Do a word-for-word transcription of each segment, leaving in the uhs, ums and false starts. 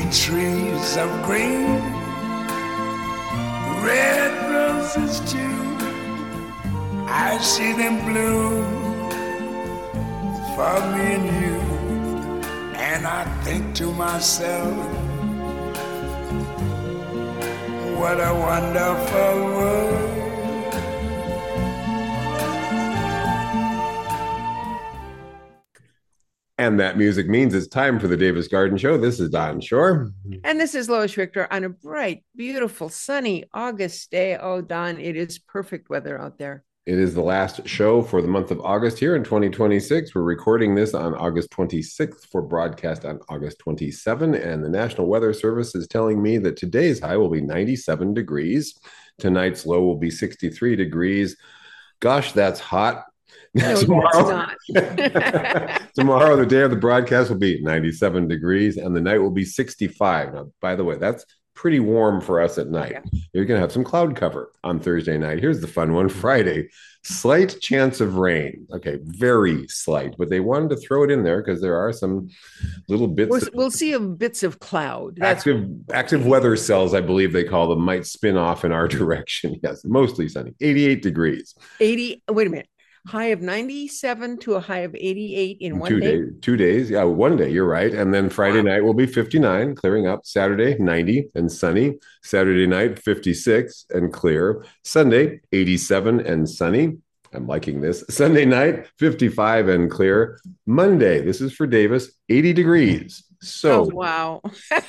trees of green, red roses too. I see them bloom for me and you, and I think to myself, what a wonderful world. And that music means it's time for the Davis Garden Show. This is Don Shore. And this is Lois Richter on a bright, beautiful, sunny August day. Oh, Don, it is perfect weather out there. It is the last show for the month of August here in twenty twenty-six. We're recording this on August twenty-sixth for broadcast on August twenty-seventh. And the National Weather Service is telling me that today's high will be ninety-seven degrees. Tonight's low will be sixty-three degrees. Gosh, that's hot. No, tomorrow, that's not. tomorrow, the day of the broadcast will be ninety-seven degrees and the night will be sixty-five. Now, by the way, that's pretty warm for us at night. Okay. You're going to have some cloud cover on Thursday night. Here's the fun one. Friday, slight chance of rain. Okay, very slight, but they wanted to throw it in there because there are some little bits. We'll, of, we'll see a bits of cloud. That's active, active weather cells, I believe they call them, might spin off in our direction. Yes, mostly sunny. eighty-eight degrees. eighty. Wait a minute. High of ninety-seven to a high of eighty-eight in one two day? Days, two days. Yeah, one day. You're right. And then Friday wow. night will be fifty-nine, clearing up. Saturday, ninety and sunny. Saturday night, fifty-six and clear. Sunday, eighty-seven and sunny. I'm liking this. Sunday night, fifty-five and clear. Monday, this is for Davis, eighty degrees. So, oh, wow.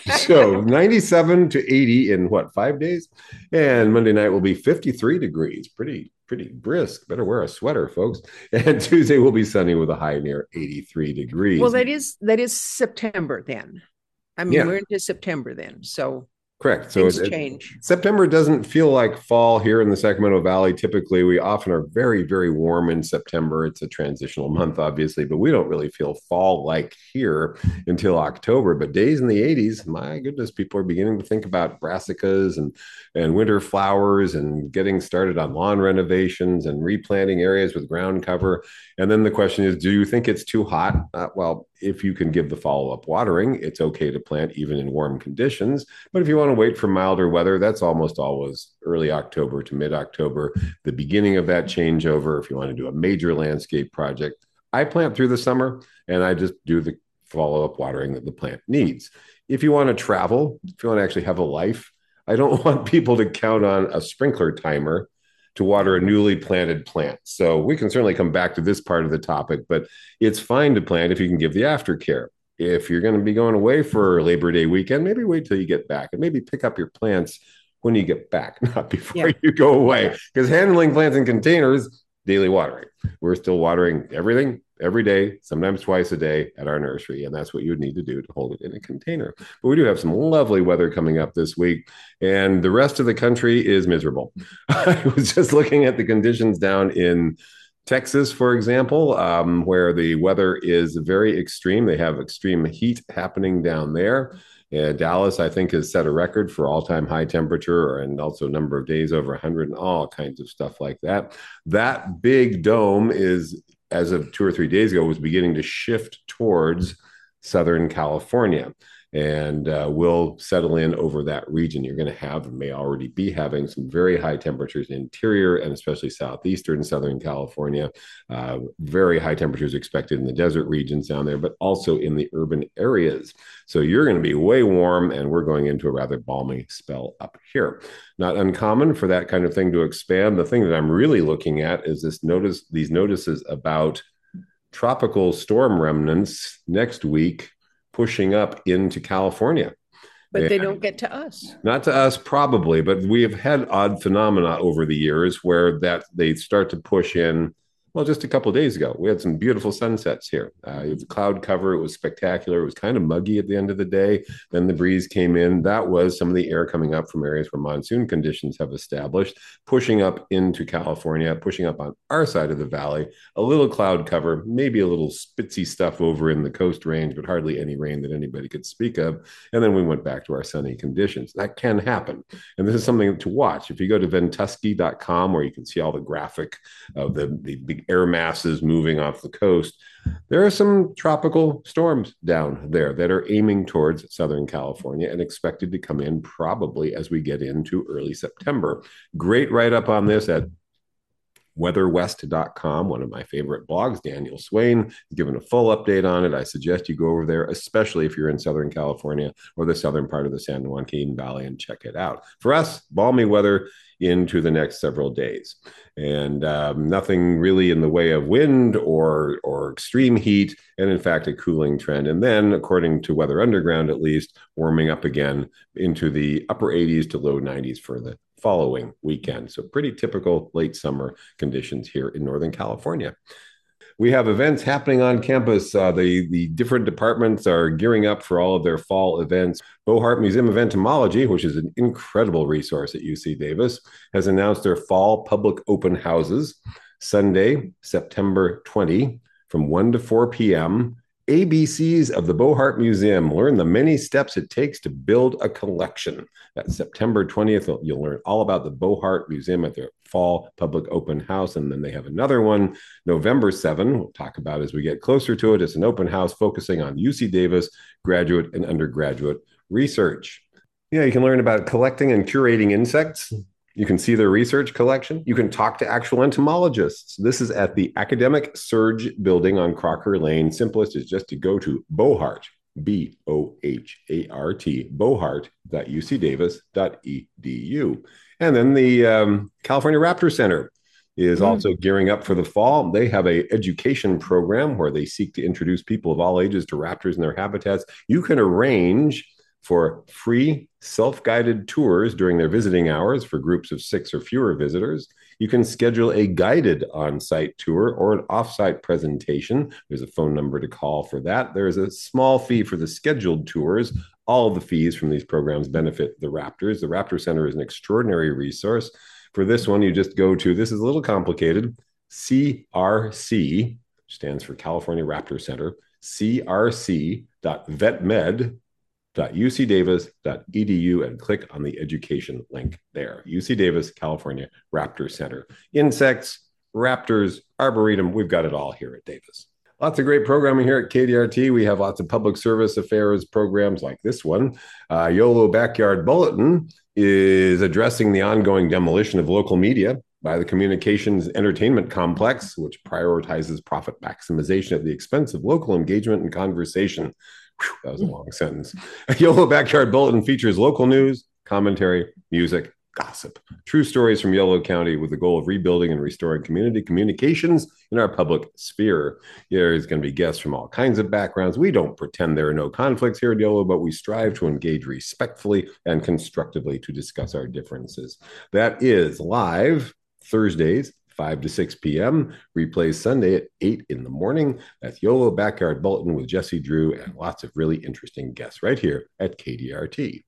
so ninety-seven to eighty in what, five days? And Monday night will be fifty-three degrees. Pretty Pretty brisk. Better wear a sweater, folks. And Tuesday will be sunny with a high near eighty-three degrees. Well, that is that is September then. I mean, yeah. we're into September then. So correct. So things it, change. September doesn't feel like fall here in the Sacramento Valley. Typically, we often are very, very warm in September. It's a transitional month, obviously, but we don't really feel fall-like here until October. But days in the eighties, my goodness, people are beginning to think about brassicas and, and winter flowers and getting started on lawn renovations and replanting areas with ground cover. And then the question is, do you think it's too hot? Uh, well, if you can give the follow-up watering, it's okay to plant even in warm conditions. But if you want to wait for milder weather, that's almost always early October to mid-October, the beginning of that changeover. If you want to do a major landscape project, I plant through the summer and I just do the follow-up watering that the plant needs. If you want to travel, if you want to actually have a life, I don't want people to count on a sprinkler timer to water a newly planted plant. So we can certainly come back to this part of the topic, but it's fine to plant if you can give the aftercare. If you're going to be going away for Labor Day weekend, maybe wait till you get back and maybe pick up your plants when you get back, not before yeah. you go away. Because handling plants in containers, daily watering. We're still watering everything every day, sometimes twice a day at our nursery. And that's what you would need to do to hold it in a container. But we do have some lovely weather coming up this week. And the rest of the country is miserable. I was just looking at the conditions down in Texas, for example, um, where the weather is very extreme. They have extreme heat happening down there. Uh, Dallas, I think, has set a record for all-time high temperature and also number of days over one hundred and all kinds of stuff like that. That big dome is, as of two or three days ago, was beginning to shift towards Southern California and uh, will settle in over that region. You're going to have, may already be having some very high temperatures in interior and especially southeastern Southern California. Uh, very high temperatures expected in the desert regions down there, but also in the urban areas. So you're going to be way warm, and we're going into a rather balmy spell up here. Not uncommon for that kind of thing to expand. The thing that I'm really looking at is this notice, these notices about tropical storm remnants next week pushing up into California. But and they don't get to us. Not to us, probably, but we have had odd phenomena over the years where that they start to push in. Well, just a couple of days ago, we had some beautiful sunsets here. Uh, it was cloud cover. It was spectacular. It was kind of muggy at the end of the day. Then the breeze came in. That was some of the air coming up from areas where monsoon conditions have established, pushing up into California, pushing up on our side of the valley. A little cloud cover, maybe a little spitzy stuff over in the coast range, but hardly any rain that anybody could speak of. And then we went back to our sunny conditions. That can happen. And this is something to watch. If you go to ventusky dot com, where you can see all the graphic of the, the big air masses moving off the coast, there are some tropical storms down there that are aiming towards Southern California and expected to come in probably as we get into early September. Great write-up on this at weather west dot com, one of my favorite blogs. Daniel Swain has given a full update on it. I suggest you go over there, especially if you're in Southern California or the southern part of the San Joaquin Valley, and check it out. For us, balmy weather into the next several days, and um, nothing really in the way of wind or or extreme heat, and in fact a cooling trend. And then, according to Weather Underground at least, warming up again into the upper eighties to low nineties for the following weekend. So pretty typical late summer conditions here in Northern California. We have events happening on campus. Uh, the, the different departments are gearing up for all of their fall events. Bohart Museum of Entomology, which is an incredible resource at U C Davis, has announced their fall public open houses Sunday, September twentieth, from one to four p.m. A B Cs of the Bohart Museum. Learn the many steps it takes to build a collection. That's September twentieth. You'll learn all about the Bohart Museum at their fall public open house. And then they have another one, November seventh. We'll talk about as we get closer to it. It's an open house focusing on U C Davis graduate and undergraduate research. Yeah, you can learn about collecting and curating insects. You can see their research collection. You can talk to actual entomologists. This is at the Academic Surge building on Crocker Lane. Simplest is just to go to Bohart, B O H A R T, bohart dot u c davis dot e d u. And then the um, California Raptor Center is mm. also gearing up for the fall. They have an education program where they seek to introduce people of all ages to raptors and their habitats. You can arrange for free self-guided tours during their visiting hours for groups of six or fewer visitors. You can schedule a guided on-site tour or an off-site presentation. There's a phone number to call for that. There's a small fee for the scheduled tours. All of the fees from these programs benefit the Raptors. The Raptor Center is an extraordinary resource. For this one, you just go to, this is a little complicated, C R C, stands for California Raptor Center, C R C dot vetmed dot u c davis dot e d u, and click on the education link there. U C Davis, California Raptor Center. Insects, raptors, arboretum, we've got it all here at Davis. Lots of great programming here at K D R T. We have lots of public service affairs programs like this one. Uh, YOLO Backyard Bulletin is addressing the ongoing demolition of local media by the Communications Entertainment Complex, which prioritizes profit maximization at the expense of local engagement and conversation. Whew, that was a long sentence. YOLO Backyard Bulletin features local news, commentary, music, gossip, true stories from Yolo County with the goal of rebuilding and restoring community communications in our public sphere. There's going to be guests from all kinds of backgrounds. We don't pretend there are no conflicts here at Yolo, but we strive to engage respectfully and constructively to discuss our differences. That is live Thursdays, five to six p.m. Replays Sunday at eight in the morning. That's YOLO Backyard Bulletin with Jesse Drew and lots of really interesting guests right here at K D R T.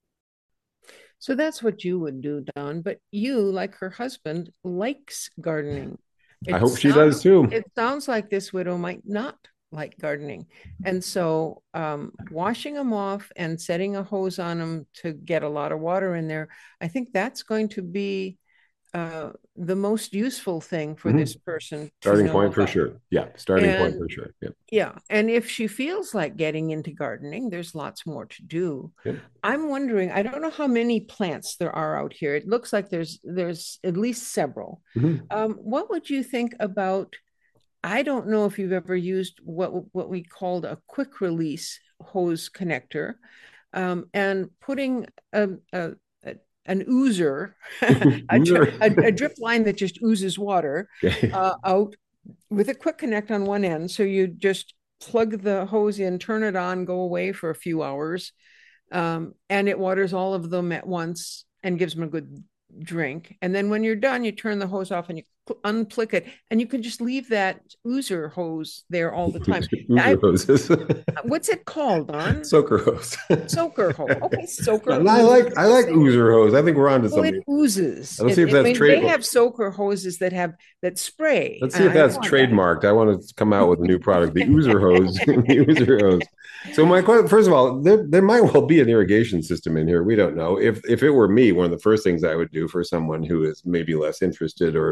So that's what you would do, Don. But you, like her husband, likes gardening. It I hope sounds, she does too. It sounds like this widow might not like gardening. And so um, washing them off and setting a hose on them to get a lot of water in there, I think that's going to be Uh, the most useful thing for mm-hmm. this person. Starting point for sure. Yeah, starting and, point for sure. Yeah. Yeah. And if she feels like getting into gardening, there's lots more to do. Yep. I'm wondering, I don't know how many plants there are out here. It looks like there's there's at least several. Mm-hmm. Um, what would you think about, I don't know if you've ever used what, what we called a quick release hose connector, um, and putting a, a an oozer, a, a, a drip line that just oozes water okay. uh, out with a quick connect on one end. So you just plug the hose in, turn it on, go away for a few hours, um, and it waters all of them at once and gives them a good drink. And then when you're done, you turn the hose off and you unplick it, and you can just leave that oozer hose there all the time. I, hoses. What's it called, Don? Soaker hose. Soaker hose. Okay, soaker. And I like I like oozer hose. I think we're on to well, something. It oozes. Let's see if it, that's I mean, trade. They have soaker hoses that have that spray. Let's see if that's I trademarked. That. I want to come out with a new product, the oozer hose. The oozer hose. So my question, first of all, there, there might well be an irrigation system in here. We don't know. If if it were me, one of the first things I would do for someone who is maybe less interested or or doesn't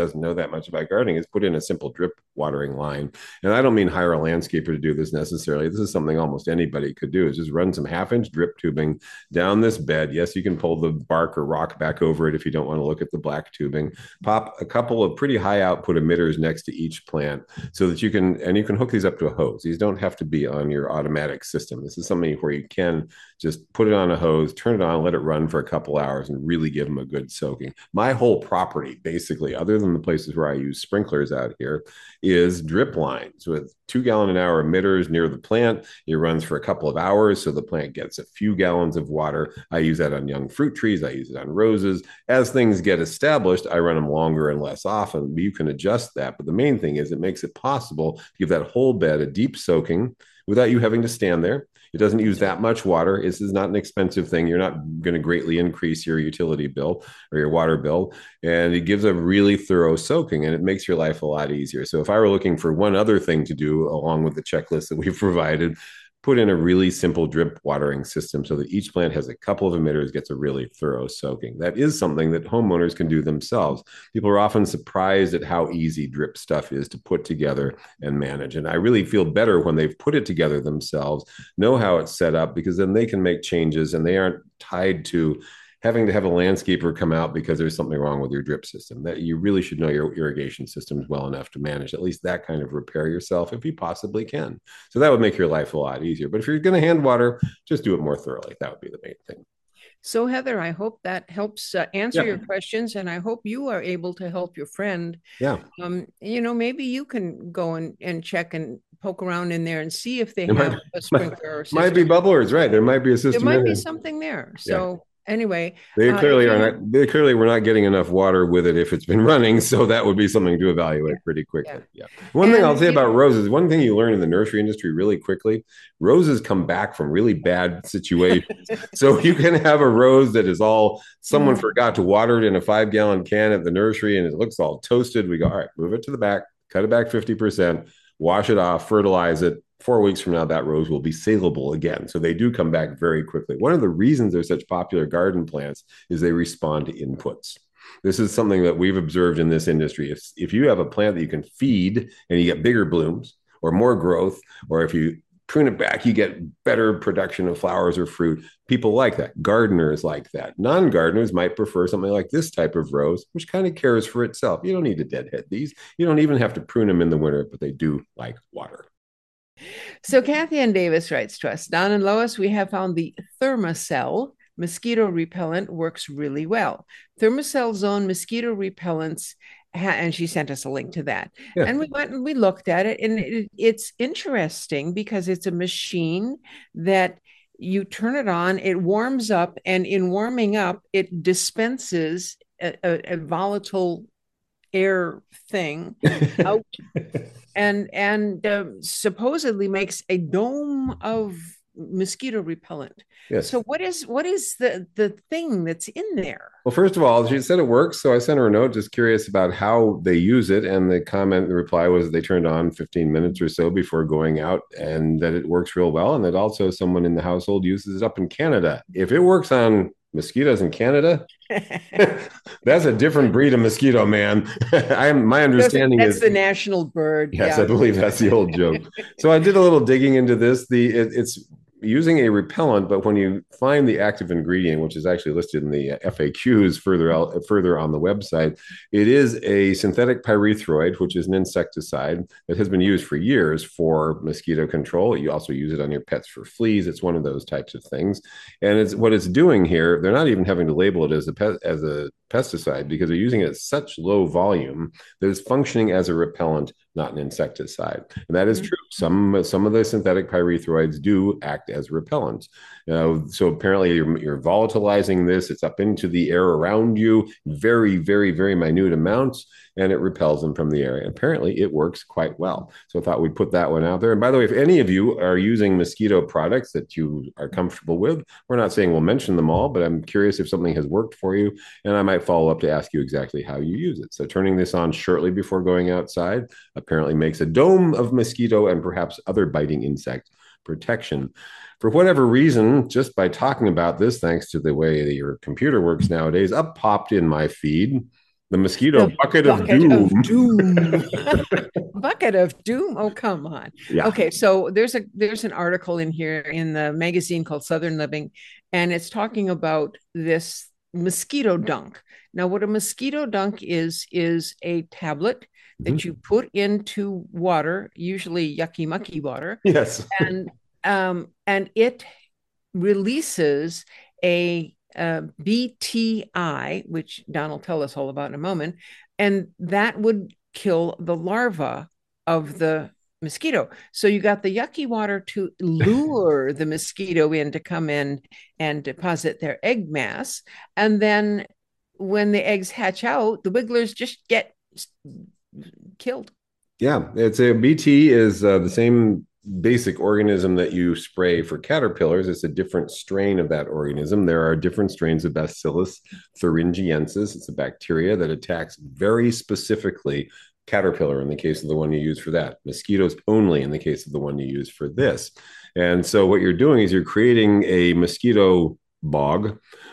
doesn't know that much about gardening is put in a simple drip watering line. And I don't mean hire a landscaper to do this necessarily. This is something almost anybody could do, is just run some half inch drip tubing down this bed. Yes, you can pull the bark or rock back over it if you don't want to look at the black tubing. Pop a couple of pretty high output emitters next to each plant so that you can, and you can hook these up to a hose. These don't have to be on your automatic system. This is something where you can just put it on a hose, turn it on, let it run for a couple hours and really give them a good soaking. My whole property, basically, other than the places where I use sprinklers out here, is drip lines with two gallon an hour emitters near the plant. It runs for a couple of hours, so the plant gets a few gallons of water. I use that on young fruit trees. I use it on roses. As things get established, I run them longer and less often. You can adjust that. But the main thing is it makes it possible to give that whole bed a deep soaking without you having to stand there. It doesn't use that much water. This is not an expensive thing. You're not going to greatly increase your utility bill or your water bill. And it gives a really thorough soaking, and it makes your life a lot easier. So if I were looking for one other thing to do along with the checklist that we've provided, put in a really simple drip watering system so that each plant has a couple of emitters, gets a really thorough soaking. That is something that homeowners can do themselves. People are often surprised at how easy drip stuff is to put together and manage. And I really feel better when they've put it together themselves, know how it's set up, because then they can make changes and they aren't tied to having to have a landscaper come out because there's something wrong with your drip system. That you really should know your irrigation systems well enough to manage at least that kind of repair yourself if you possibly can. So that would make your life a lot easier. But if you're going to hand water, just do it more thoroughly. That would be the main thing. So, Heather, I hope that helps uh, answer yeah. your questions, and I hope you are able to help your friend. Yeah. Um, you know, maybe you can go and, and check and poke around in there and see if they it have might, a sprinkler. Might, might be bubblers, right? There might be a system. There might be something there. So. Yeah. Anyway, they clearly uh, are not. They clearly we're not getting enough water with it if it's been running. So that would be something to evaluate yeah, pretty quickly. Yeah. yeah. One and, thing I'll say about know, roses. One thing you learn in the nursery industry really quickly: roses come back from really bad situations. So you can have a rose that is all someone mm-hmm. forgot to water it in a five gallon can at the nursery, and it looks all toasted. We go, all right, move it to the back, cut it back fifty percent, wash it off, fertilize it. Four weeks from now, that rose will be saleable again. So they do come back very quickly. One of the reasons they're such popular garden plants is they respond to inputs. This is something that we've observed in this industry. If, if you have a plant that you can feed and you get bigger blooms or more growth, or if you prune it back, you get better production of flowers or fruit. People like that. Gardeners like that. Non-gardeners might prefer something like this type of rose, which kind of cares for itself. You don't need to deadhead these. You don't even have to prune them in the winter, but they do like water. So Kathy Ann Davis writes to us, Don and Lois, we have found the Thermacell mosquito repellent works really well. Thermacell Zone mosquito repellents, and she sent us a link to that. Yeah. And we went and we looked at it, and it, it's interesting because it's a machine that you turn it on, it warms up, and in warming up, it dispenses a, a, a volatile air thing out and and uh, supposedly makes a dome of mosquito repellent. Yes. So what is what is the the thing that's in there? Well, first of all, she said it works, so I sent her a note just curious about how they use it, and the comment, the reply was they turned on fifteen minutes or so before going out, and that it works real well, and that also someone in the household uses it up in Canada. If it works on mosquitoes in Canada, that's a different breed of mosquito, man. I am my understanding that's is the national bird. Yes, yeah. I believe that's the old joke. So I did a little digging into this. The it, it's using a repellent, but when you find the active ingredient, which is actually listed in the F A Qs further out, further on the website, it is a synthetic pyrethroid, which is an insecticide that has been used for years for mosquito control. You also use it on your pets for fleas. It's one of those types of things. And it's what it's doing here. They're not even having to label it as a pet, as a pesticide, because they're using it at such low volume that it's functioning as a repellent, not an insecticide. And that is mm-hmm. true. Some some of the synthetic pyrethroids do act as repellents. Uh, so apparently you're, you're volatilizing this. It's up into the air around you, very, very, very minute amounts, and it repels them from the air. And apparently it works quite well. So I thought we'd put that one out there. And by the way, if any of you are using mosquito products that you are comfortable with, we're not saying we'll mention them all, but I'm curious if something has worked for you, and I might follow up to ask you exactly how you use it. So turning this on shortly before going outside apparently makes a dome of mosquito and perhaps other biting insect protection. For whatever reason, just by talking about this, thanks to the way that your computer works nowadays, up popped in my feed The mosquito The bucket of bucket doom. of doom. Bucket of doom. Oh, come on. Yeah. Okay, so there's a there's an article in here in the magazine called Southern Living, and it's talking about this mosquito dunk. Now, what a mosquito dunk is is a tablet that Mhm. you put into water, usually yucky mucky water, Yes. and um, and it releases a, uh B T I, which Don will tell us all about in a moment, and that would kill the larva of the mosquito. So you got the yucky water to lure the mosquito in to come in and deposit their egg mass. And then when the eggs hatch out, the wigglers just get killed. Yeah, it's a B T is uh, the same basic organism that you spray for caterpillars. It's a different strain of that organism. There are different strains of Bacillus thuringiensis. It's a bacteria that attacks very specifically caterpillar in the case of the one you use for that, mosquitoes only in the case of the one you use for this. And so what you're doing is you're creating a mosquito bog.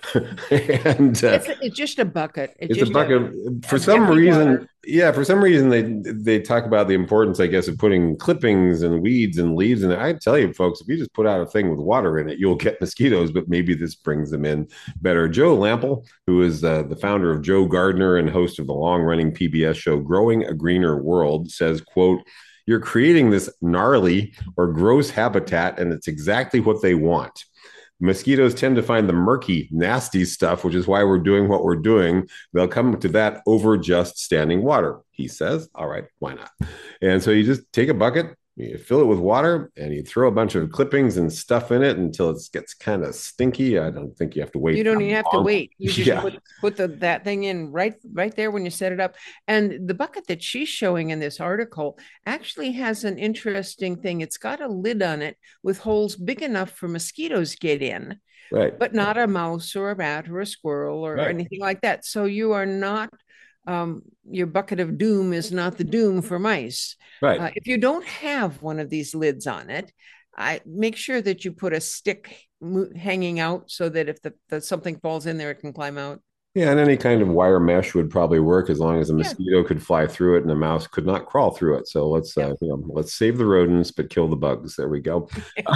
and uh, It's, it's just a bucket. it's just a bucket. A, for a some reason, water. yeah, for some reason they they talk about the importance, I guess, of putting clippings and weeds and leaves in it. I tell you, folks, if you just put out a thing with water in it, you'll get mosquitoes. But maybe this brings them in better. Joe Lamp'l, who is uh, the founder of Joe Gardener and host of the long-running P B S show Growing a Greener World, says, "quote You're creating this gnarly or gross habitat, and it's exactly what they want." Mosquitoes tend to find the murky, nasty stuff, which is why we're doing what we're doing. They'll come to that over just standing water, he says. All right, why not? And so you just take a bucket, you fill it with water, and you throw a bunch of clippings and stuff in it until it gets kind of stinky. I don't think you have to wait. You don't even have to wait. You just yeah. put, put the, that thing in right right there when you set it up. And the bucket that she's showing in this article actually has an interesting thing. It's got a lid on it with holes big enough for mosquitoes to get in, right, but not a mouse or a rat or a squirrel or right. anything like that. So you are not um, your bucket of doom is not the doom for mice. Right. Uh, if you don't have one of these lids on it, I make sure that you put a stick hanging out so that if the, the something falls in there, it can climb out. Yeah, and any kind of wire mesh would probably work as long as a Yeah. mosquito could fly through it and a mouse could not crawl through it. So let's Yeah. uh, you know, let's save the rodents but kill the bugs. There we go.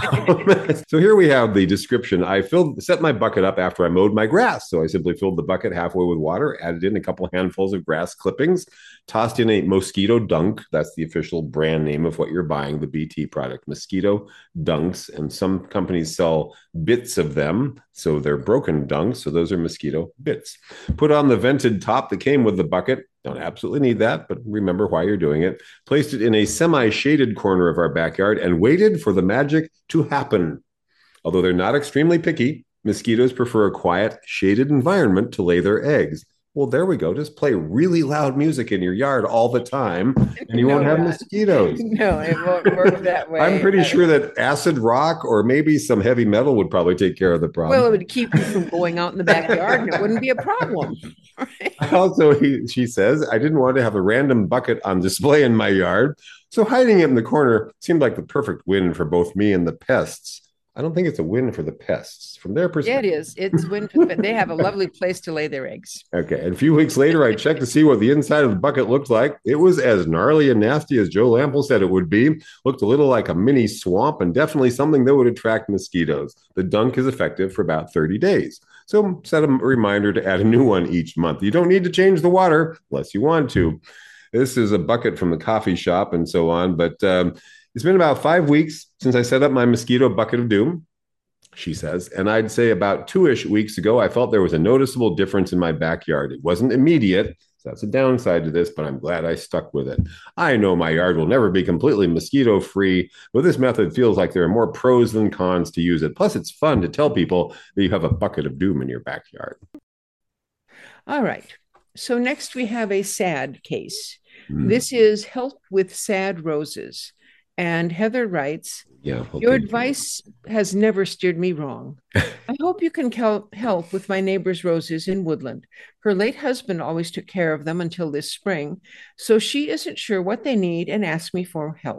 So here we have the description. I filled set my bucket up after I mowed my grass. So I simply filled the bucket halfway with water, added in a couple handfuls of grass clippings, tossed in a mosquito dunk. That's the official brand name of what you're buying, the B T product, mosquito dunks. And some companies sell bits of them, so they're broken dunks. So those are mosquito bits. Put on the vented top that came with the bucket. Don't absolutely need that, but remember why you're doing it. Placed it in a semi-shaded corner of our backyard and waited for the magic to happen. Although they're not extremely picky, mosquitoes prefer a quiet, shaded environment to lay their eggs. Well, there we go. Just play really loud music in your yard all the time, and you No, won't have Rod. mosquitoes. No, it won't work that way. I'm pretty sure that acid rock or maybe some heavy metal would probably take care of the problem. Well, it would keep you from going out in the backyard, and it wouldn't be a problem. Right? Also, he, she says, I didn't want to have a random bucket on display in my yard, so hiding it in the corner seemed like the perfect win for both me and the pests. I don't think it's a win for the pests from their Yeah, perspective. it is. It's when but they have a lovely place to lay their eggs. Okay. And a few weeks later, I checked to see what the inside of the bucket looked like. It was as gnarly and nasty as Joe Lamp'l said it would be. Looked a little like a mini swamp and definitely something that would attract mosquitoes. The dunk is effective for about thirty days. So set a reminder to add a new one each month. You don't need to change the water unless you want to. This is a bucket from the coffee shop and so on. But um, it's been about five weeks since I set up my mosquito bucket of doom, she says. And I'd say about two-ish weeks ago, I felt there was a noticeable difference in my backyard. It wasn't immediate. So that's a downside to this, but I'm glad I stuck with it. I know my yard will never be completely mosquito-free, but this method feels like there are more pros than cons to use it. Plus, it's fun to tell people that you have a bucket of doom in your backyard. All right. So next we have a sad case. Mm. This is Help with Sad Roses. And Heather writes, Yeah. your advice has never steered me wrong. I hope you can help with my neighbor's roses in Woodland. Her late husband always took care of them until this spring, so she isn't sure what they need and asked me for help.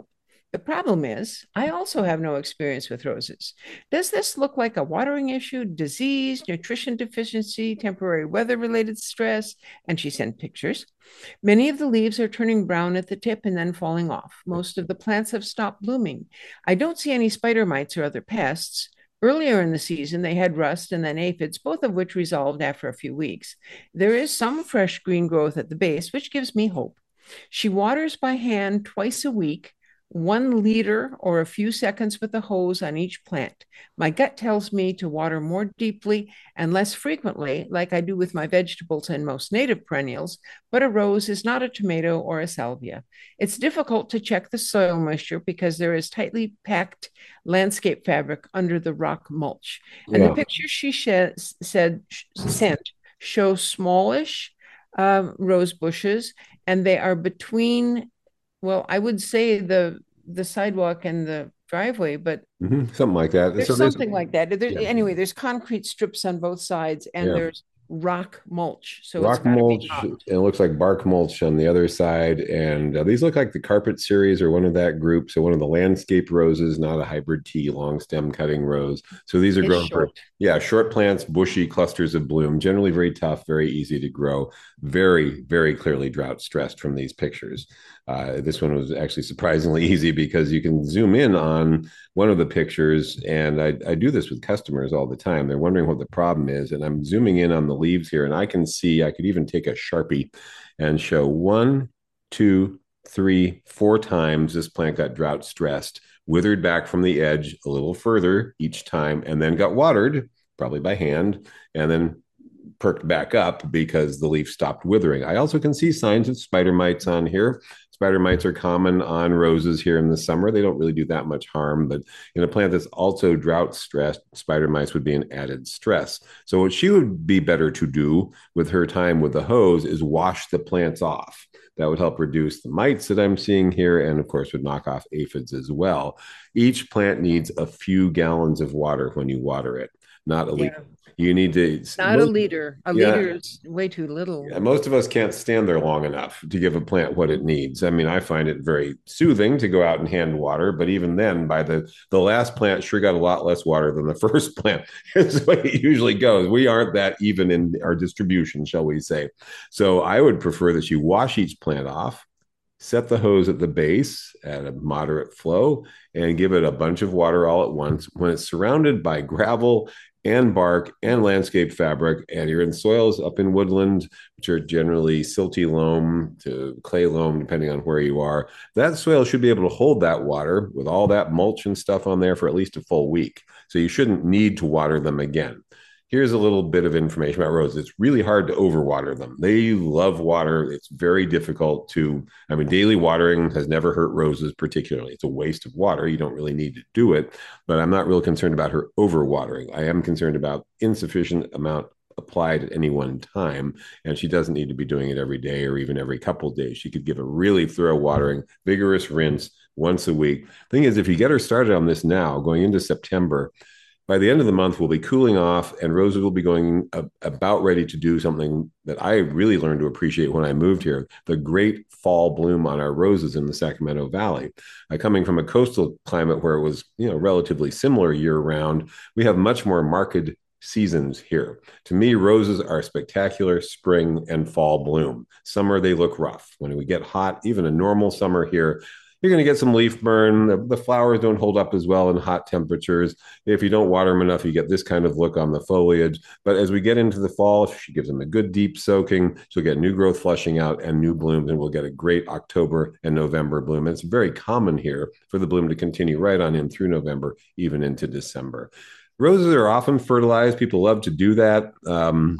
The problem is, I also have no experience with roses. Does this look like a watering issue, disease, nutrition deficiency, temporary weather related stress? And she sent pictures. Many of the leaves are turning brown at the tip and then falling off. Most of the plants have stopped blooming. I don't see any spider mites or other pests. Earlier in the season, they had rust and then aphids, both of which resolved after a few weeks. There is some fresh green growth at the base, which gives me hope. She waters by hand twice a week, one liter or a few seconds with a hose on each plant. My gut tells me to water more deeply and less frequently, like I do with my vegetables and most native perennials, but a rose is not a tomato or a salvia. It's difficult to check the soil moisture because there is tightly packed landscape fabric under the rock mulch. And the Yeah. picture she sh- said sent show smallish uh, rose bushes, and they are between, well, I would say the the sidewalk and the driveway, but hmm Something like that. So there's there's, something like that. There, yeah. anyway, there's concrete strips on both sides, and Yeah. there's rock mulch, so it's Rock got to be mulch, and knocked. it looks like bark mulch on the other side. And uh, these look like the carpet series or one of that group. So one of the landscape roses, not a hybrid tea, long stem cutting rose. So these are It's grown for, short. yeah, short plants, bushy clusters of bloom, generally very tough, very easy to grow, very, very clearly drought stressed from these pictures. Uh, this one was actually surprisingly easy because you can zoom in on one of the pictures. And I, I do this with customers all the time. They're wondering what the problem is. And I'm zooming in on the leaves here, and I can see, I could even take a Sharpie and show one, two, three, four times this plant got drought stressed, withered back from the edge a little further each time, and then got watered, probably by hand, and then perked back up because the leaf stopped withering. I also can see signs of spider mites on here. Spider mites are common on roses here in the summer. They don't really do that much harm, but in a plant that's also drought stressed, spider mites would be an added stress. So what she would be better to do with her time with the hose is wash the plants off. That would help reduce the mites that I'm seeing here, and of course would knock off aphids as well. Each plant needs a few gallons of water when you water it, not a liter. Yeah, You need to, not a most, liter. A yeah, liter is way too little. yeah, most of us can't stand there long enough to give a plant what it needs. I mean, I find it very soothing to go out and hand water, but even then, by the the last plant sure got a lot less water than the first plant. It's the way it usually goes. We aren't that even in our distribution, shall we say. So I would prefer that you wash each plant off, set the hose at the base at a moderate flow, and give it a bunch of water all at once. When it's surrounded by gravel and bark and landscape fabric, and you're in soils up in woodland, which are generally silty loam to clay loam, depending on where you are, that soil should be able to hold that water with all that mulch and stuff on there for at least a full week. So you shouldn't need to water them again. Here's a little bit of information about roses. It's really hard to overwater them. They love water. It's very difficult to, I mean, daily watering has never hurt roses particularly. It's a waste of water. You don't really need to do it, but I'm not real concerned about her overwatering. I am concerned about insufficient amount applied at any one time, and she doesn't need to be doing it every day or even every couple of days. She could give a really thorough watering, vigorous rinse once a week. Thing is, if you get her started on this now, going into September, by the end of the month, we'll be cooling off, and roses will be going uh, about ready to do something that I really learned to appreciate when I moved here: the great fall bloom on our roses in the Sacramento Valley. Uh, coming from a coastal climate where it was, you know, relatively similar year round, we have much more marked seasons here. To me, roses are spectacular spring and fall bloom. Summer, they look rough. When we get hot, even a normal summer here, you're going to get some leaf burn. The, the flowers don't hold up as well in hot temperatures. If you don't water them enough, you get this kind of look on the foliage. But as we get into the fall, she gives them a good deep soaking. She'll get new growth flushing out and new blooms, and we'll get a great October and November bloom. And it's very common here for the bloom to continue right on in through November, even into December. Roses are often fertilized. People love to do that. Um,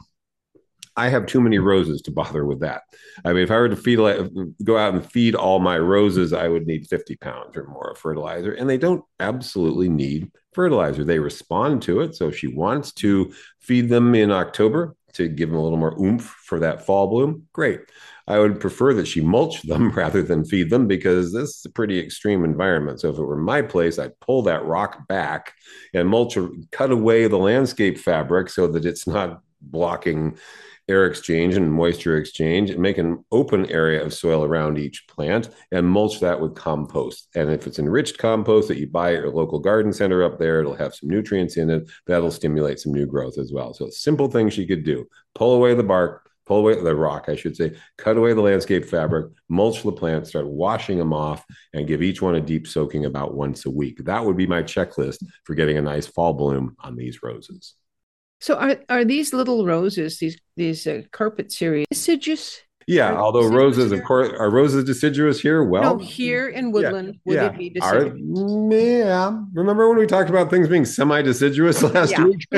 I have too many roses to bother with that. I mean, if I were to feed, go out and feed all my roses, I would need fifty pounds or more of fertilizer. And they don't absolutely need fertilizer. They respond to it. So if she wants to feed them in October to give them a little more oomph for that fall bloom, great. I would prefer that she mulch them rather than feed them, because this is a pretty extreme environment. So if it were my place, I'd pull that rock back and mulch, cut away the landscape fabric so that it's not blocking air exchange and moisture exchange, and make an open area of soil around each plant and mulch that with compost. And if it's enriched compost that you buy at your local garden center up there, it'll have some nutrients in it. That'll stimulate some new growth as well. So simple things you could do: pull away the bark, pull away the rock, I should say, cut away the landscape fabric, mulch the plant, start washing them off, and give each one a deep soaking about once a week. That would be my checklist for getting a nice fall bloom on these roses. So are are these little roses, these these uh, carpet series, deciduous? Yeah, are although roses, here? Of course, are roses deciduous here? Well, no, here in Woodland, yeah, would yeah. it be deciduous? Are, yeah. Remember when we talked about things being semi-deciduous last yeah. week?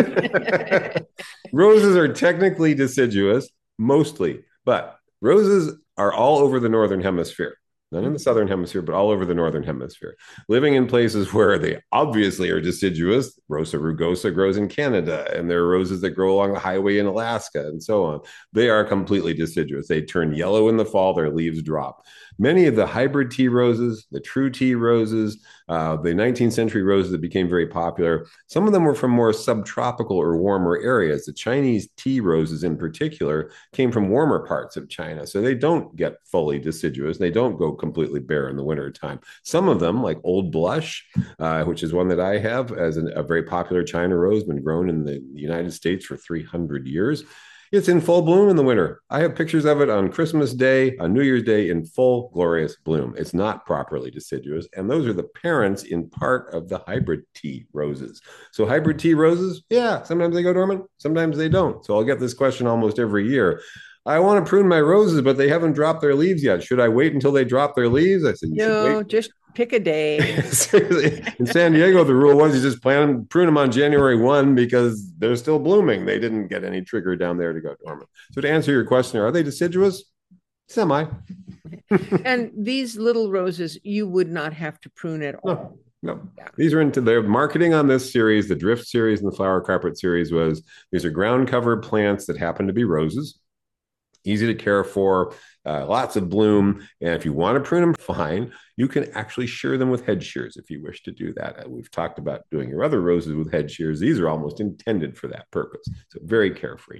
Roses are technically deciduous, mostly, but roses are all over the Northern Hemisphere. Not in the Southern Hemisphere, but all over the Northern Hemisphere. Living in places where they obviously are deciduous. Rosa rugosa grows in Canada, and there are roses that grow along the highway in Alaska, and so on. They are completely deciduous. They turn yellow in the fall, their leaves drop. Many of the hybrid tea roses, the true tea roses, uh, the nineteenth century roses that became very popular, some of them were from more subtropical or warmer areas. The Chinese tea roses in particular came from warmer parts of China, so they don't get fully deciduous. They don't go completely bare in the wintertime. Some of them, like Old Blush, uh, which is one that I have as an, a very popular China rose, been grown in the United States for three hundred years. It's in full bloom in the winter. I have pictures of it on Christmas Day, on New Year's Day, in full glorious bloom. It's not properly deciduous. And those are the parents in part of the hybrid tea roses. So hybrid tea roses, yeah, sometimes they go dormant, sometimes they don't. So I'll get this question almost every year. I want to prune my roses, but they haven't dropped their leaves yet. Should I wait until they drop their leaves? I said, you no, just pick a day. In San Diego, the rule was you just plant, prune them on January first because they're still blooming. They didn't get any trigger down there to go dormant. So to answer your question, are they deciduous? Semi. And these little roses, you would not have to prune at all. No. No, yeah. These are into their marketing on this series. The Drift series and the Flower Carpet series was these are ground cover plants that happen to be roses. Easy to care for, uh, lots of bloom. And if you want to prune them, fine. You can actually shear them with head shears if you wish to do that. Uh, we've talked about doing your other roses with head shears. These are almost intended for that purpose. So very carefree.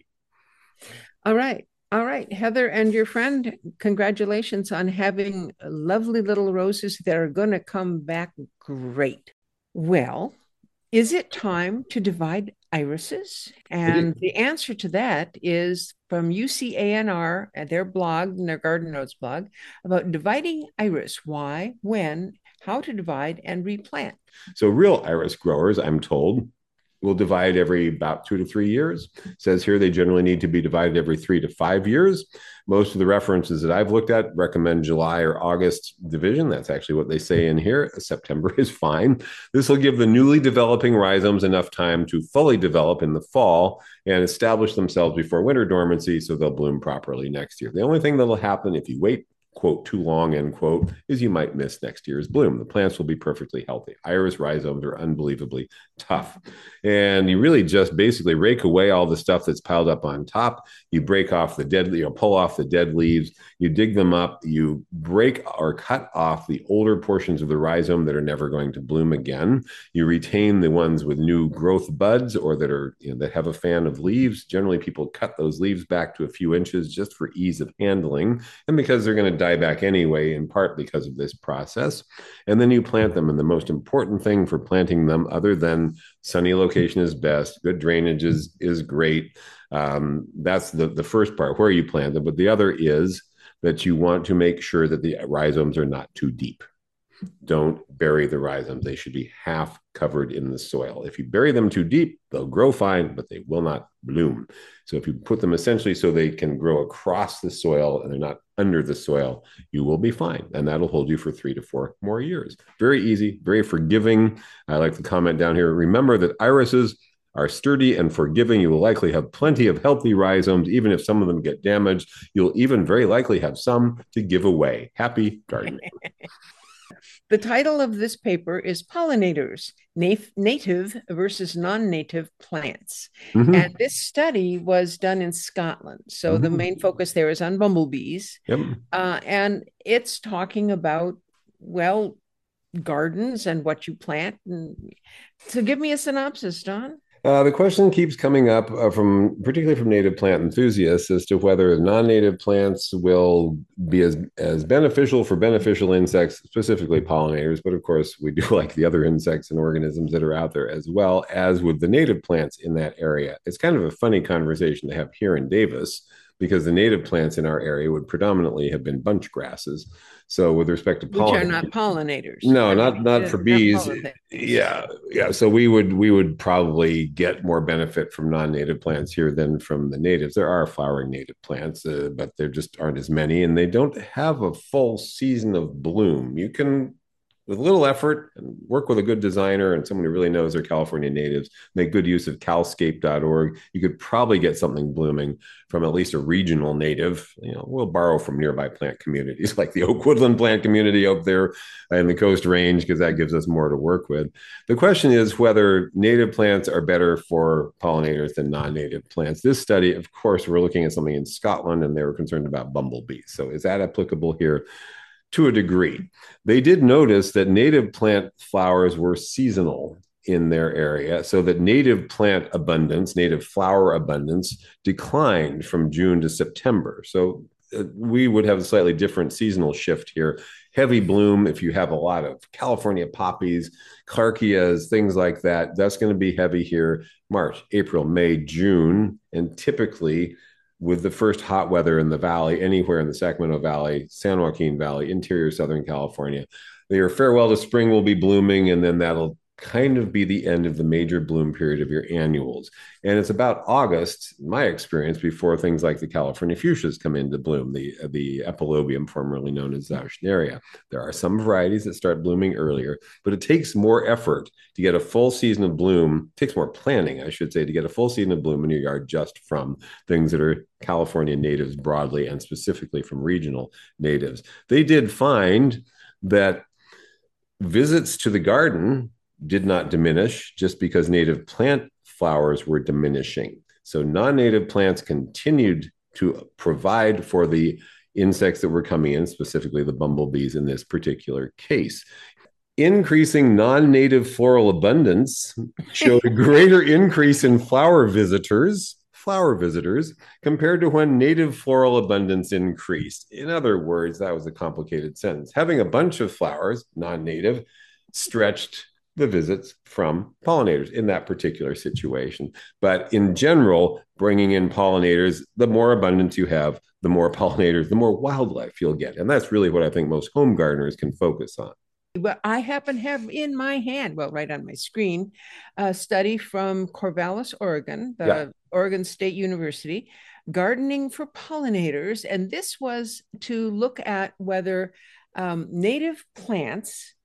All right. All right, Heather and your friend, congratulations on having lovely little roses that are going to come back great. Well, is it time to divide irises? And the answer to that is from U C A N R at their blog, their Garden Notes blog, about dividing iris, why, when, how to divide and replant. So real iris growers, I'm told, will divide every about two to three years. It says here they generally need to be divided every three to five years. Most of the references that I've looked at recommend July or August division. That's actually what they say in here. September is fine. This will give the newly developing rhizomes enough time to fully develop in the fall and establish themselves before winter dormancy, so they'll bloom properly next year. The only thing that'll happen if you wait, quote, too long, end quote, is you might miss next year's bloom. The plants will be perfectly healthy. Iris rhizomes are unbelievably tough. And you really just basically rake away all the stuff that's piled up on top. You break off the dead, you know, pull off the dead leaves, you dig them up, you break or cut off the older portions of the rhizome that are never going to bloom again. You retain the ones with new growth buds or that are, you know, that have a fan of leaves. Generally, people cut those leaves back to a few inches just for ease of handling. And because they're going to die back anyway, in part because of this process. And then you plant them. And the most important thing for planting them, other than sunny location is best, good drainage is, is great. Um, that's the, the first part, where you plant them. But the other is that you want to make sure that the rhizomes are not too deep. Don't bury the rhizomes. They should be half covered in the soil. If you bury them too deep, they'll grow fine, but they will not bloom. So if you put them essentially so they can grow across the soil and they're not under the soil, you will be fine. And that'll hold you for three to four more years. Very easy, very forgiving. I like the comment down here. Remember that irises are sturdy and forgiving. You will likely have plenty of healthy rhizomes. Even if some of them get damaged, you'll even very likely have some to give away. Happy gardening. The title of this paper is Pollinators, Nat- Native versus Non-Native Plants. Mm-hmm. And this study was done in Scotland. So mm-hmm. the main focus there is on bumblebees. Yep. Uh, and it's talking about, well, gardens and what you plant. And so give me a synopsis, Don. Uh, the question keeps coming up uh, from particularly from native plant enthusiasts as to whether non-native plants will be as, as beneficial for beneficial insects, specifically pollinators. But of course, we do like the other insects and organisms that are out there as well as with the native plants in that area. It's kind of a funny conversation to have here in Davis because the native plants in our area would predominantly have been bunch grasses. So with respect to pollinators, which are not pollinators. No, I not mean, not for bees. Not yeah, yeah. So we would we would probably get more benefit from non-native plants here than from the natives. There are flowering native plants, uh, but there just aren't as many, and they don't have a full season of bloom. You can, with a little effort and work with a good designer and someone who really knows their California natives, make good use of calscape dot org. You could probably get something blooming from at least a regional native. You know, we'll borrow from nearby plant communities like the Oak Woodland plant community up there in the Coast Range, because that gives us more to work with. The question is whether native plants are better for pollinators than non-native plants. This study, of course, we're looking at something in Scotland, and they were concerned about bumblebees. So is that applicable here? To a degree. They did notice that native plant flowers were seasonal in their area, so that native plant abundance, native flower abundance declined from June to September. So uh, we would have a slightly different seasonal shift here. Heavy bloom, if you have a lot of California poppies, clarkias, things like that, that's going to be heavy here March, April, May, June, and typically with the first hot weather in the valley, anywhere in the Sacramento Valley, San Joaquin Valley, interior Southern California, your farewell to spring will be blooming, and then that'll kind of be the end of the major bloom period of your annuals. And it's about August, my experience, before things like the California fuchsias come into bloom, the, the epilobium, formerly known as zauschneria. There are some varieties that start blooming earlier, but it takes more effort to get a full season of bloom. It takes more planning, I should say, to get a full season of bloom in your yard just from things that are California natives broadly and specifically from regional natives. They did find that visits to the garden did not diminish just because native plant flowers were diminishing. So non-native plants continued to provide for the insects that were coming in, specifically the bumblebees in this particular case. Increasing non-native floral abundance showed a greater increase in flower visitors, flower visitors, compared to when native floral abundance increased. In other words, that was a complicated sentence. Having a bunch of flowers, non-native, stretched the visits from pollinators in that particular situation. But in general, bringing in pollinators, the more abundance you have, the more pollinators, the more wildlife you'll get. And that's really what I think most home gardeners can focus on. Well, I happen to have in my hand, well, right on my screen, a study from Corvallis, Oregon, the yeah. Oregon State University, Gardening for Pollinators. And this was to look at whether um, native plants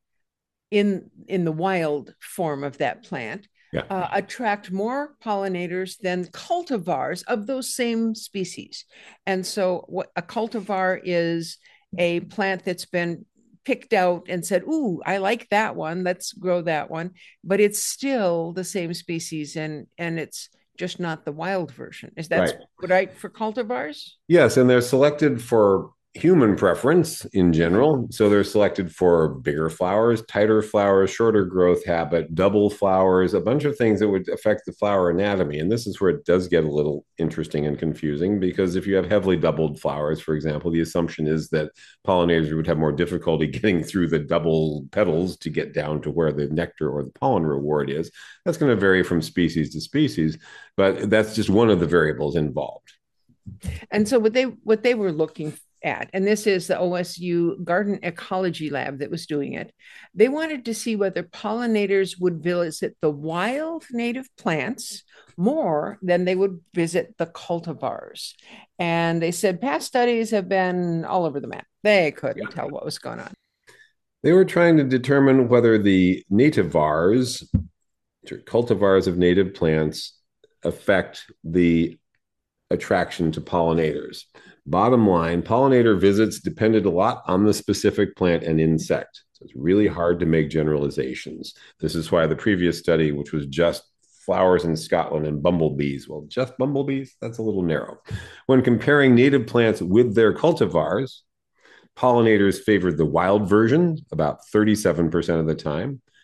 in in the wild form of that plant yeah. uh, attract more pollinators than cultivars of those same species. And so what a cultivar is a plant that's been picked out and said, ooh, I like that one, let's grow that one, but it's still the same species, and and it's just not the wild version. Is that right, right for cultivars? Yes, and they're selected for human preference in general. So they're selected for bigger flowers, tighter flowers, shorter growth habit, double flowers, a bunch of things that would affect the flower anatomy. And this is where it does get a little interesting and confusing, because if you have heavily doubled flowers, for example, the assumption is that pollinators would have more difficulty getting through the double petals to get down to where the nectar or the pollen reward is. That's going to vary from species to species, but that's just one of the variables involved. And so what they what they were looking for at, and this is the O S U Garden Ecology Lab that was doing it, they wanted to see whether pollinators would visit the wild native plants more than they would visit the cultivars. And they said past studies have been all over the map. They couldn't yeah. tell what was going on. They were trying to determine whether the nativars, cultivars of native plants, affect the attraction to pollinators. Bottom line, pollinator visits depended a lot on the specific plant and insect. So it's really hard to make generalizations. This is why the previous study, which was just flowers in Scotland and bumblebees, well, just bumblebees, that's a little narrow. When comparing native plants with their cultivars, pollinators favored the wild version about thirty-seven percent of the time.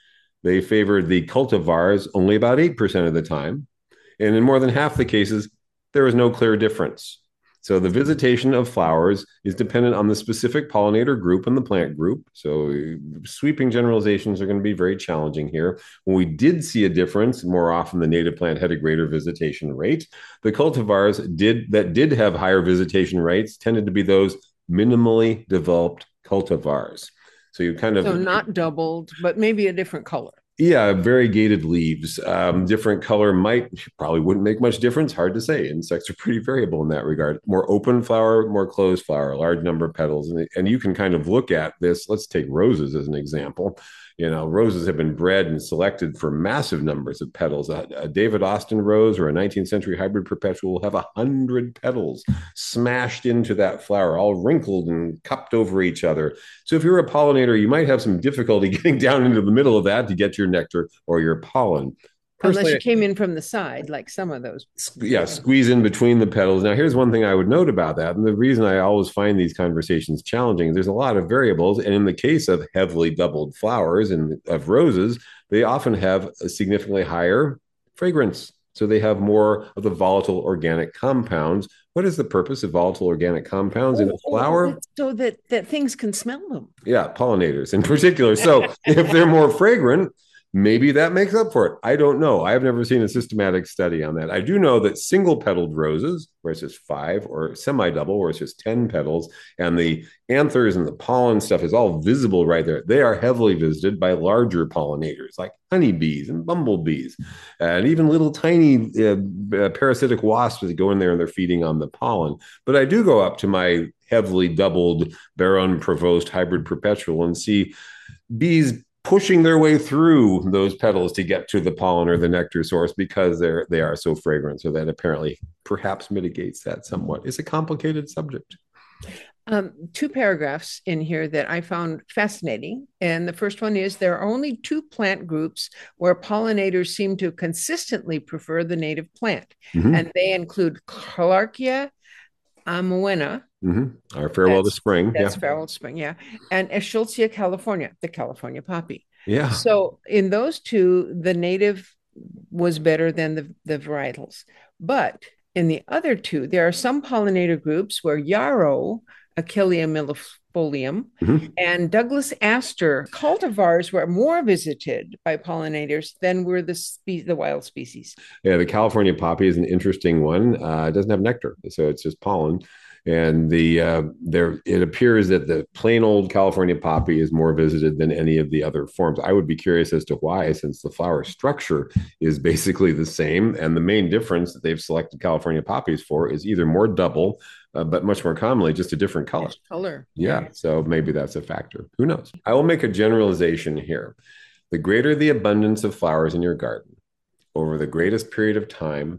They favored the cultivars only about eight percent of the time. And in more than half the cases, there was no clear difference. So the visitation of flowers is dependent on the specific pollinator group and the plant group. So sweeping generalizations are going to be very challenging here. When we did see a difference, more often the native plant had a greater visitation rate. The cultivars did that did have higher visitation rates tended to be those minimally developed cultivars. So you kind of so not doubled, but maybe a different color. Yeah, variegated leaves. Um, different color might probably wouldn't make much difference. Hard to say. Insects are pretty variable in that regard. More open flower, more closed flower, large number of petals. And, and you can kind of look at this. Let's take roses as an example. You know, roses have been bred and selected for massive numbers of petals. A, a David Austin rose or a nineteenth century hybrid perpetual will have a hundred petals smashed into that flower, all wrinkled and cupped over each other. So if you're a pollinator, you might have some difficulty getting down into the middle of that to get your nectar or your pollen. Unless you came in from the side, like some of those. Yeah, squeeze in between the petals. Now, here's one thing I would note about that. And the reason I always find these conversations challenging is there's a lot of variables. And in the case of heavily doubled flowers and of roses, they often have a significantly higher fragrance. So they have more of the volatile organic compounds. What is the purpose of volatile organic compounds oh, in a flower? So that, that things can smell them. Yeah, pollinators in particular. So if they're more fragrant, maybe that makes up for it. I don't know. I've never seen a systematic study on that. I do know that single petaled roses, where it's just five, or semi-double, where it's just ten petals, and the anthers and the pollen stuff is all visible right there. They are heavily visited by larger pollinators like honeybees and bumblebees, and even little tiny uh, uh, parasitic wasps that go in there and they're feeding on the pollen. But I do go up to my heavily doubled Baron Provost hybrid perpetual and see bees pushing their way through those petals to get to the pollen or the nectar source because they're they are so fragrant. So that apparently perhaps mitigates that somewhat. It's a complicated subject. Um, two paragraphs in here that I found fascinating. And the first one is there are only two plant groups where pollinators seem to consistently prefer the native plant. Mm-hmm. And they include Clarkia amoena. Mm-hmm. Our farewell that's, to spring. That's yeah. farewell to spring, yeah. And Eschscholzia california, the California poppy. Yeah. So in those two, the native was better than the, the varietals. But in the other two, there are some pollinator groups where yarrow, Achillea millefolium, mm-hmm. and Douglas aster cultivars were more visited by pollinators than were the spe- the wild species. Yeah, the California poppy is an interesting one. Uh, it doesn't have nectar, so it's just pollen. And the uh, there it appears that the plain old California poppy is more visited than any of the other forms. I would be curious as to why, since the flower structure is basically the same. And the main difference that they've selected California poppies for is either more double, uh, but much more commonly just a different color. Just color. Yeah, so maybe that's a factor. Who knows? I will make a generalization here. The greater the abundance of flowers in your garden over the greatest period of time,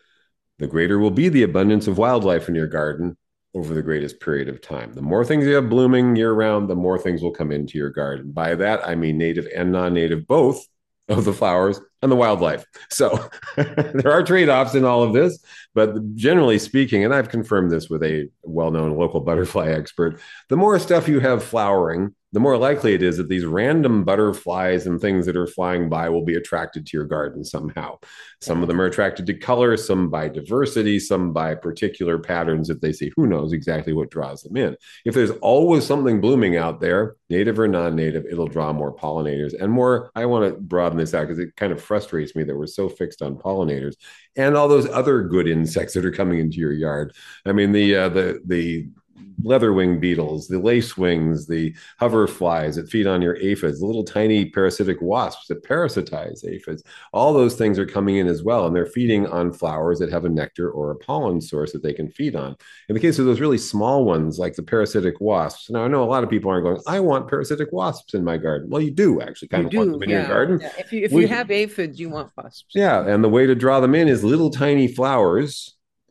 the greater will be the abundance of wildlife in your garden over the greatest period of time. The more things you have blooming year-round, the more things will come into your garden. By that, I mean native and non-native, both of the flowers and the wildlife. So there are trade-offs in all of this, but generally speaking, and I've confirmed this with a well-known local butterfly expert, the more stuff you have flowering, the more likely it is that these random butterflies and things that are flying by will be attracted to your garden somehow. Some of them are attracted to color, some by diversity, some by particular patterns that they see. Who knows exactly what draws them in? If there's always something blooming out there, native or non-native, it'll draw more pollinators and more. I want to broaden this out because it kind of frustrates me that we're so fixed on pollinators and all those other good insects that are coming into your yard. I mean, the uh, the the leatherwing beetles, the lacewings, the hoverflies that feed on your aphids, the little tiny parasitic wasps that parasitize aphids. All those things are coming in as well, and they're feeding on flowers that have a nectar or a pollen source that they can feed on. In the case of those really small ones, like the parasitic wasps, now I know a lot of people aren't going, I want parasitic wasps in my garden. Well, you do actually kind you of do, want them in yeah. your garden. Yeah. If you if we, you have aphids, you want wasps. Yeah, and the way to draw them in is little tiny flowers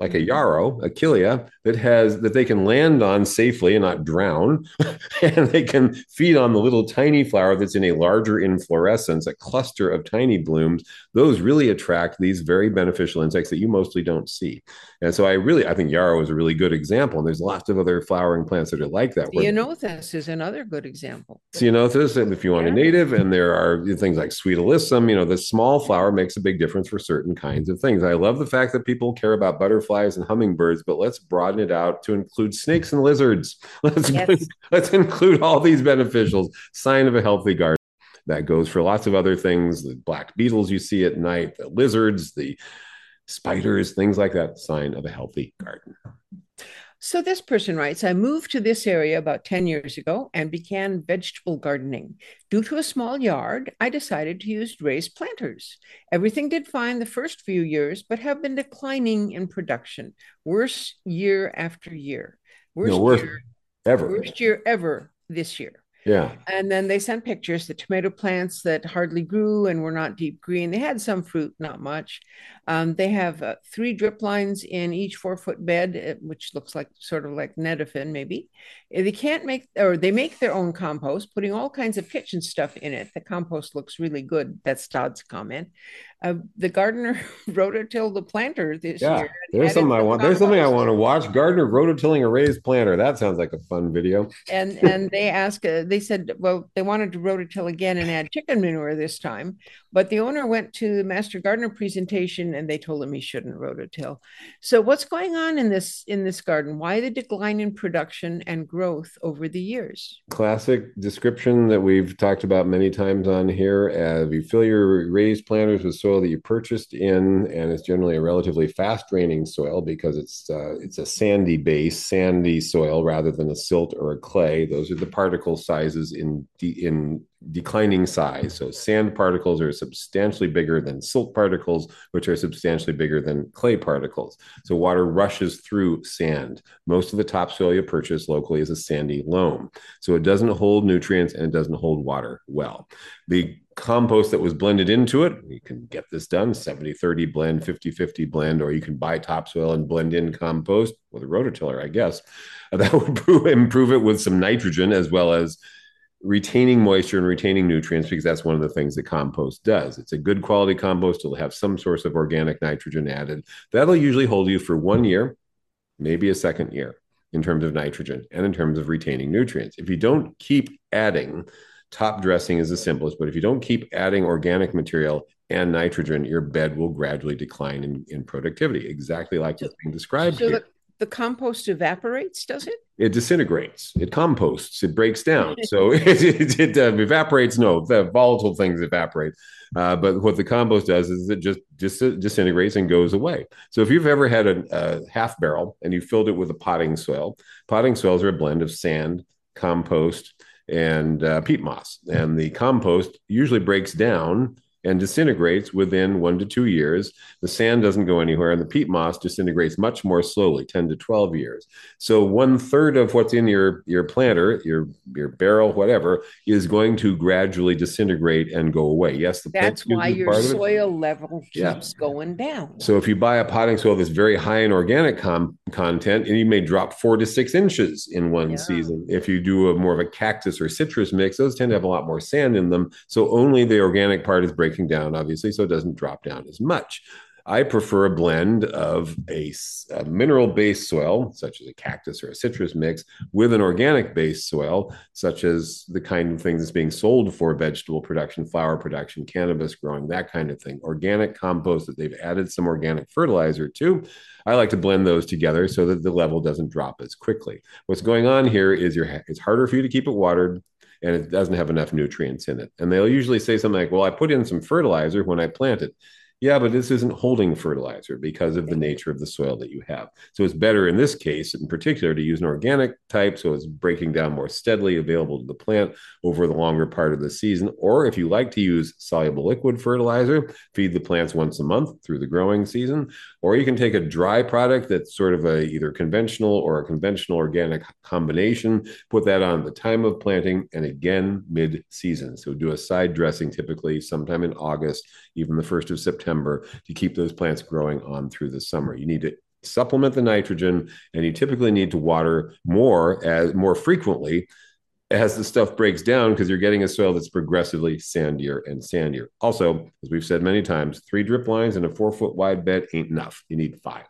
like a yarrow, achillea, that has that they can land on safely and not drown, and they can feed on the little tiny flower that's in a larger inflorescence, a cluster of tiny blooms. Those really attract these very beneficial insects that you mostly don't see. And so I really, I think yarrow is a really good example. And there's lots of other flowering plants that are like that. Ceanothus is another good example. Ceanothus, and if you want yeah. a native, and there are things like sweet alyssum, you know, the small flower makes a big difference for certain kinds of things. I love the fact that people care about butterflies and hummingbirds, but let's broaden it out to include snakes and lizards. Let's, yes. let's include all these beneficials. Sign of a healthy garden. That goes for lots of other things, the black beetles you see at night, the lizards, the spiders, things like that. Sign of a healthy garden. So this person writes, I moved to this area about ten years ago and began vegetable gardening. Due to a small yard, I decided to use raised planters. Everything did fine the first few years, but have been declining in production. Worse year after year. Worst, no, worst year, ever. Worst year ever this year. Yeah. And then they sent pictures, the tomato plants that hardly grew and were not deep green. They had some fruit, not much. Um, they have uh, three drip lines in each four foot bed, which looks like sort of like Netafin, maybe. They can't make, or they make their own compost, putting all kinds of kitchen stuff in it. The compost looks really good. That's Todd's comment. Uh, the gardener rototilled the planter this yeah, year. There's something I want. Compost. There's something I want to watch. Gardener rototilling a raised planter. That sounds like a fun video. And and they asked, uh, they said, well, they wanted to rototill again and add chicken manure this time. But the owner went to the Master Gardener presentation and they told him he shouldn't rototill. So what's going on in this in this garden? Why the decline in production and growth over the years? Classic description that we've talked about many times on here. As you fill your raised planters with soil that you purchased in, and it's generally a relatively fast draining soil because it's uh, it's a sandy base, sandy soil rather than a silt or a clay. Those are the particle sizes in de- in declining size. So sand particles are substantially bigger than silt particles, which are substantially bigger than clay particles. So water rushes through sand. Most of the topsoil you purchase locally is a sandy loam. So it doesn't hold nutrients and it doesn't hold water well. The compost that was blended into it, you can get this done, seventy thirty blend, fifty fifty blend, or you can buy topsoil and blend in compost with a rototiller, I guess. That would improve, improve it with some nitrogen as well as retaining moisture and retaining nutrients, because that's one of the things that compost does. It's a good quality compost. It'll have some source of organic nitrogen added. That'll usually hold you for one year, maybe a second year in terms of nitrogen and in terms of retaining nutrients. If you don't keep adding, top dressing is the simplest, but if you don't keep adding organic material and nitrogen, your bed will gradually decline in, in productivity, exactly like what's being described so here. The- The compost evaporates, does it? It disintegrates. It composts. It breaks down. So it, it, it uh, evaporates. No, the volatile things evaporate. Uh, but what the compost does is it just, just disintegrates and goes away. So if you've ever had a, a half barrel and you filled it with a potting soil, potting soils are a blend of sand, compost, and uh, peat moss. And the compost usually breaks down and disintegrates within one to two years. The sand doesn't go anywhere, and the peat moss disintegrates much more slowly, ten to twelve years. So one third of what's in your, your planter, your, your barrel, whatever, is going to gradually disintegrate and go away. Yes, the that's why your soil level keeps yeah. going down. So if you buy a potting soil that's very high in organic com- content, and you may drop four to six inches in one yeah. season. If you do a more of a cactus or citrus mix, those tend to have a lot more sand in them. So only the organic part is breaking down, obviously, so it doesn't drop down as much. I prefer a blend of a, a mineral-based soil, such as a cactus or a citrus mix, with an organic-based soil, such as the kind of thing that's being sold for vegetable production, flower production, cannabis growing, that kind of thing. Organic compost that they've added some organic fertilizer to. I like to blend those together so that the level doesn't drop as quickly. What's going on here is you're, it's harder for you to keep it watered, and it doesn't have enough nutrients in it. And they'll usually say something like, well, I put in some fertilizer when I planted. Yeah, but this isn't holding fertilizer because of the nature of the soil that you have. So it's better in this case, in particular, to use an organic type, so it's breaking down more steadily, available to the plant over the longer part of the season. Or if you like to use soluble liquid fertilizer, feed the plants once a month through the growing season. Or you can take a dry product that's sort of a either conventional or a conventional organic combination, put that on at the time of planting, and again mid-season. So do a side dressing typically sometime in August, even the first of September, to keep those plants growing on through the summer. You need to supplement the nitrogen, and you typically need to water more as more frequently as the stuff breaks down, because you're getting a soil that's progressively sandier and sandier. Also, as we've said many times, three drip lines in a four foot wide bed ain't enough. You need five.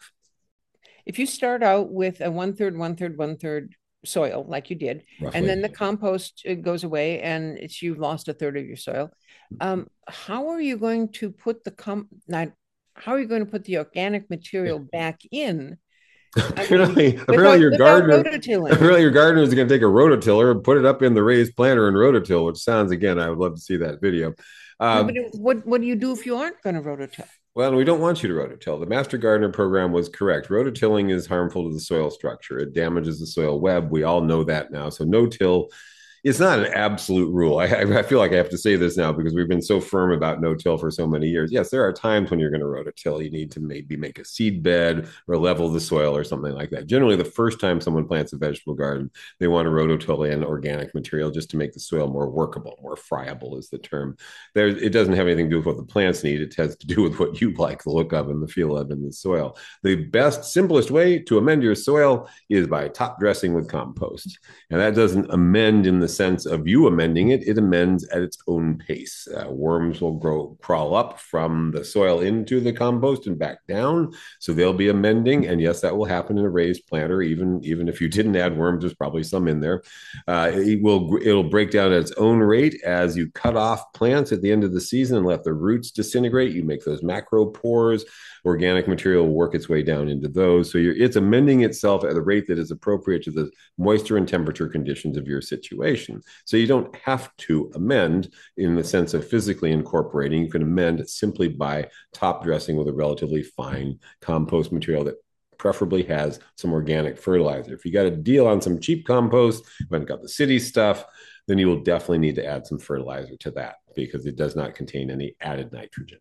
If you start out with a one third, one third, one third soil, like you did, roughly, and then the compost goes away and it's, you've lost a third of your soil, um, how are you going to put the com not how are you going to put the organic material back in? apparently, I mean, apparently your gardener, apparently your gardener is going to take a rototiller and put it up in the raised planter and rototill, which sounds, again, I would love to see that video. Um, no, but what what do you do if you aren't going to rototill? Well, we don't want you to rototill. The Master Gardener program was correct. Rototilling is harmful to the soil structure. It damages the soil web. We all know that now. So no-till, it's not an absolute rule. I, I feel like I have to say this now because we've been so firm about no-till for so many years. Yes, there are times when you're going to rototill. You need to maybe make a seed bed or level the soil or something like that. Generally, the first time someone plants a vegetable garden, they want to rototill in organic material just to make the soil more workable, more friable is the term. There, it doesn't have anything to do with what the plants need. It has to do with what you like the look of and the feel of in the soil. The best, simplest way to amend your soil is by top dressing with compost. And that doesn't amend in the sense of you amending it, it amends at its own pace. Uh, worms will grow, crawl up from the soil into the compost and back down. So they'll be amending. And yes, that will happen in a raised planter. Even, even if you didn't add worms, there's probably some in there. Uh, it will, it'll break down at its own rate as you cut off plants at the end of the season and let the roots disintegrate. You make those macropores. Organic material will work its way down into those. So you're, it's amending itself at a rate that is appropriate to the moisture and temperature conditions of your situation. So you don't have to amend in the sense of physically incorporating. You can amend simply by top dressing with a relatively fine compost material that preferably has some organic fertilizer. If you got a deal on some cheap compost, you haven't got the city stuff, then you will definitely need to add some fertilizer to that because it does not contain any added nitrogen.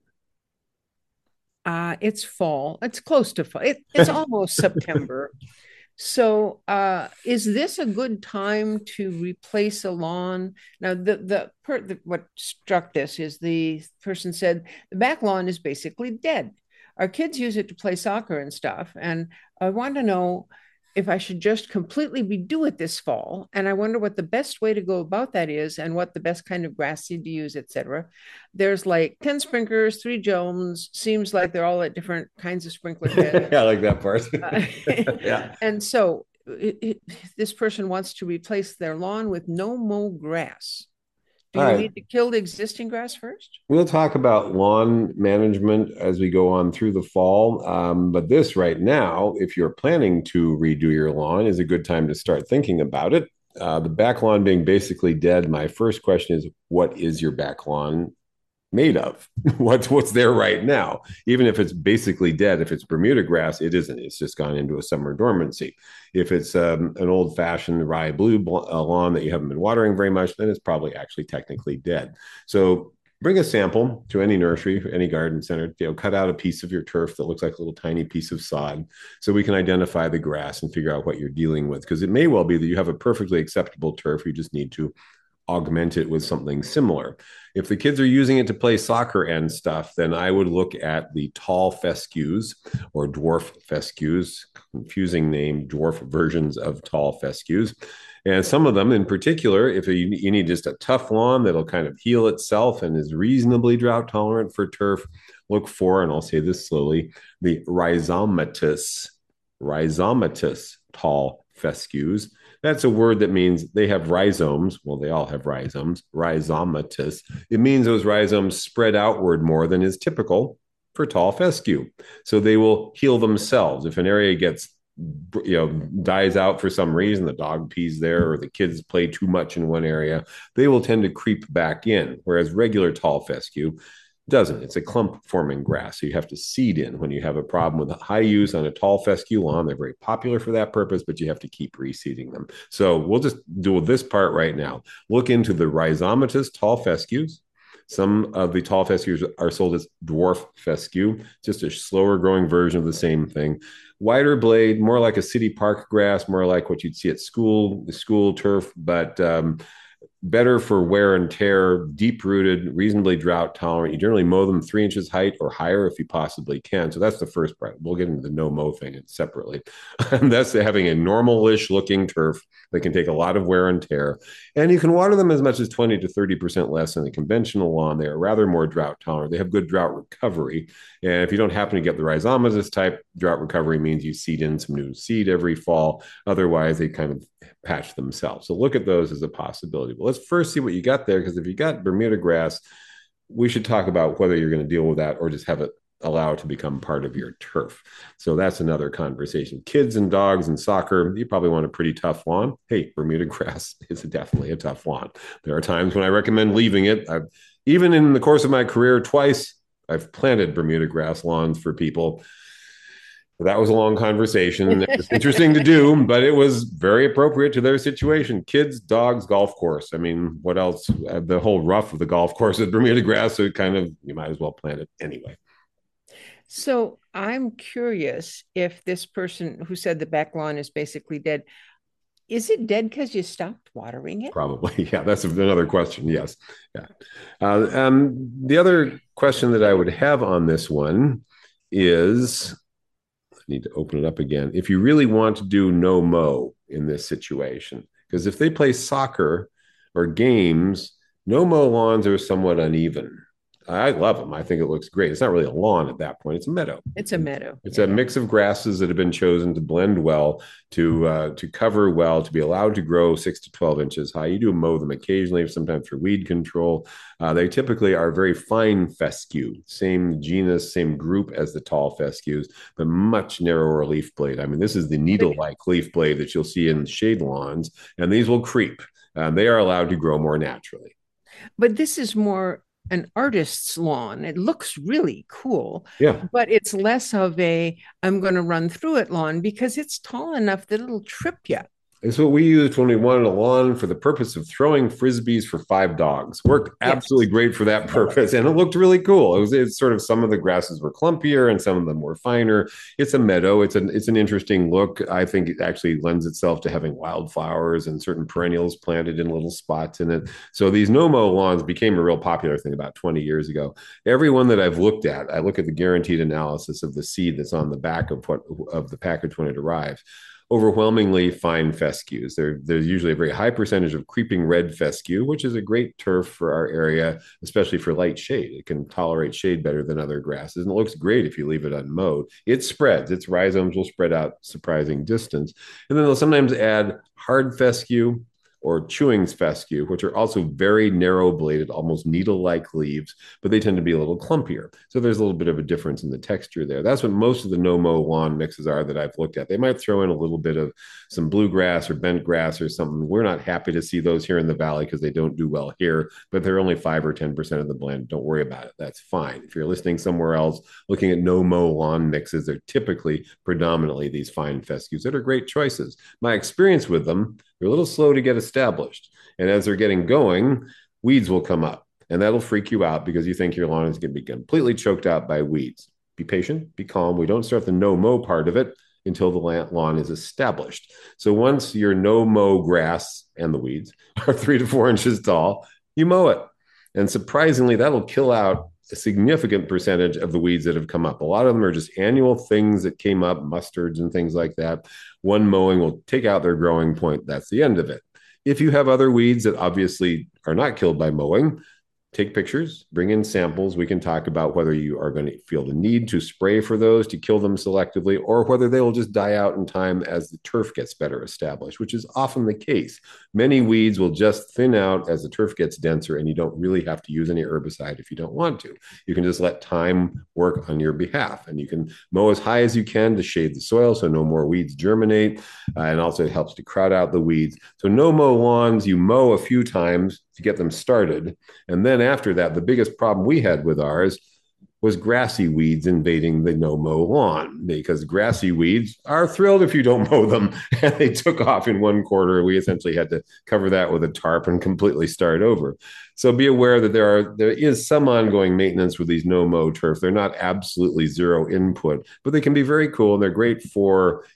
Uh, it's fall. It's close to fall. It, it's almost September. So uh, is this a good time to replace a lawn? Now, the, the, per, the what struck this is the person said the back lawn is basically dead. Our kids use it to play soccer and stuff. And I want to know if I should just completely redo it this fall. And I wonder what the best way to go about that is and what the best kind of grass seed to use, et cetera. There's like ten sprinklers, three Jones. Seems like they're all at different kinds of sprinkler heads. Yeah, I like that part. uh, yeah. And so it, it, this person wants to replace their lawn with no mow grass. Do you right. need to kill the existing grass first? We'll talk about lawn management as we go on through the fall. Um, but this right now, if you're planning to redo your lawn, is a good time to start thinking about it. Uh, the back lawn being basically dead, my first question is, what is your back lawn made of? what's what's there right now? Even if it's basically dead, if it's Bermuda grass, it isn't. It's just gone into a summer dormancy. If it's um, an old-fashioned rye blue lawn that you haven't been watering very much, then it's probably actually technically dead. So bring a sample to any nursery, any garden center, you know, cut out a piece of your turf that looks like a little tiny piece of sod so we can identify the grass and figure out what you're dealing with. Because it may well be that you have a perfectly acceptable turf. You just need to augment it with something similar. If the kids are using it to play soccer and stuff, then I would look at the tall fescues or dwarf fescues, confusing name, dwarf versions of tall fescues. And some of them in particular, if you, you need just a tough lawn that'll kind of heal itself and is reasonably drought tolerant for turf, look for, and I'll say this slowly, the rhizomatous, rhizomatous tall fescues. That's a word that means they have rhizomes. Well, they all have rhizomes, rhizomatous. It means those rhizomes spread outward more than is typical for tall fescue. So they will heal themselves. If an area gets, you know, dies out for some reason, the dog pees there or the kids play too much in one area, they will tend to creep back in. Whereas regular tall fescue doesn't. It's a clump forming grass. So you have to seed in when you have a problem with high use on a tall fescue lawn. They're very popular for that purpose, but you have to keep reseeding them. So we'll just do this part right now. Look into the rhizomatous tall fescues. Some of the tall fescues are sold as dwarf fescue, just a slower growing version of the same thing. Wider blade, more like a city park grass, more like what you'd see at school, the school turf, but um, better for wear and tear, deep-rooted, reasonably drought-tolerant. You generally mow them three inches height or higher if you possibly can. So that's the first part. We'll get into the no-mow thing separately. And that's having a normal-ish looking turf that can take a lot of wear and tear. And you can water them as much as twenty to thirty percent less than the conventional lawn. They are rather more drought-tolerant. They have good drought recovery. And if you don't happen to get the rhizomatous type, drought recovery means you seed in some new seed every fall. Otherwise, they kind of patch themselves. So look at those as a possibility. But let's first see what you got there, because if you got Bermuda grass, we should talk about whether you're going to deal with that or just have it allow it to become part of your turf. So that's another conversation. Kids and dogs and soccer, you probably want a pretty tough lawn. Hey, Bermuda grass is definitely a tough lawn. There are times when I recommend leaving it. I've, even in the course of my career, twice I've planted Bermuda grass lawns for people. That was a long conversation. It was interesting to do, but it was very appropriate to their situation. Kids, dogs, golf course. I mean, what else? The whole rough of the golf course is Bermuda grass, so kind of, you might as well plant it anyway. So I'm curious if this person who said the back lawn is basically dead, is it dead because you stopped watering it? Probably. Yeah, that's another question. Yes. Yeah. Uh, um, the other question that I would have on this one is, need to open it up again. If you really want to do no mow in this situation, because if they play soccer or games, no mow lawns are somewhat uneven. I love them. I think it looks great. It's not really a lawn at that point. It's a meadow. It's a meadow. It's yeah. a mix of grasses that have been chosen to blend well, to uh, to cover well, to be allowed to grow six to twelve inches high. You do mow them occasionally, sometimes for weed control. Uh, they typically are very fine fescue, same genus, same group as the tall fescues, but much narrower leaf blade. I mean, this is the needle-like leaf blade that you'll see in shade lawns, and these will creep. Uh, they are allowed to grow more naturally. But this is more an artist's lawn. It looks really cool. Yeah. But it's less of a, I'm going to run through it lawn, because it's tall enough that it'll trip you. It's what we used when we wanted a lawn for the purpose of throwing frisbees for five dogs. Worked absolutely yes. great for that purpose, and it looked really cool. It was it's sort of, some of the grasses were clumpier and some of them were finer. It's a meadow. It's an it's an interesting look. I think it actually lends itself to having wildflowers and certain perennials planted in little spots in it. So these no-mow lawns became a real popular thing about twenty years ago. Every one that I've looked at, I look at the guaranteed analysis of the seed that's on the back of what of the package when it arrives. Overwhelmingly fine fescues. There, there's usually a very high percentage of creeping red fescue, which is a great turf for our area, especially for light shade. It can tolerate shade better than other grasses, and it looks great if you leave it unmowed. It spreads. Its rhizomes will spread out surprising distance. And then they'll sometimes add hard fescue or chewings fescue, which are also very narrow bladed, almost needle-like leaves, but they tend to be a little clumpier. So there's a little bit of a difference in the texture there. That's what most of the no-mow lawn mixes are that I've looked at. They might throw in a little bit of some bluegrass or bent grass or something. We're not happy to see those here in the Valley because they don't do well here, but they're only five or ten percent of the blend. Don't worry about it. That's fine. If you're listening somewhere else, looking at no-mow lawn mixes, they're typically predominantly these fine fescues that are great choices. My experience with them, they're a little slow to get established. And as they're getting going, weeds will come up. And that'll freak you out because you think your lawn is going to be completely choked out by weeds. Be patient, be calm. We don't start the no-mow part of it until the lawn is established. So once your no-mow grass and the weeds are three to four inches tall, you mow it. And surprisingly, that'll kill out a significant percentage of the weeds that have come up. A lot of them are just annual things that came up, mustards and things like that. One mowing will take out their growing point. That's the end of it. If you have other weeds that obviously are not killed by mowing, take pictures, bring in samples. We can talk about whether you are going to feel the need to spray for those to kill them selectively, or whether they will just die out in time as the turf gets better established, which is often the case. Many weeds will just thin out as the turf gets denser, and you don't really have to use any herbicide if you don't want to. You can just let time work on your behalf, and you can mow as high as you can to shade the soil so no more weeds germinate, uh, and also it helps to crowd out the weeds. So no-mow lawns, you mow a few times to get them started, and then after that, the biggest problem we had with ours was grassy weeds invading the no-mow lawn, because grassy weeds are thrilled if you don't mow them. And they took off in one quarter. We essentially had to cover that with a tarp and completely start over. So be aware that there are there is some ongoing maintenance with these no-mow turf. They're not absolutely zero input, but they can be very cool, and they're great for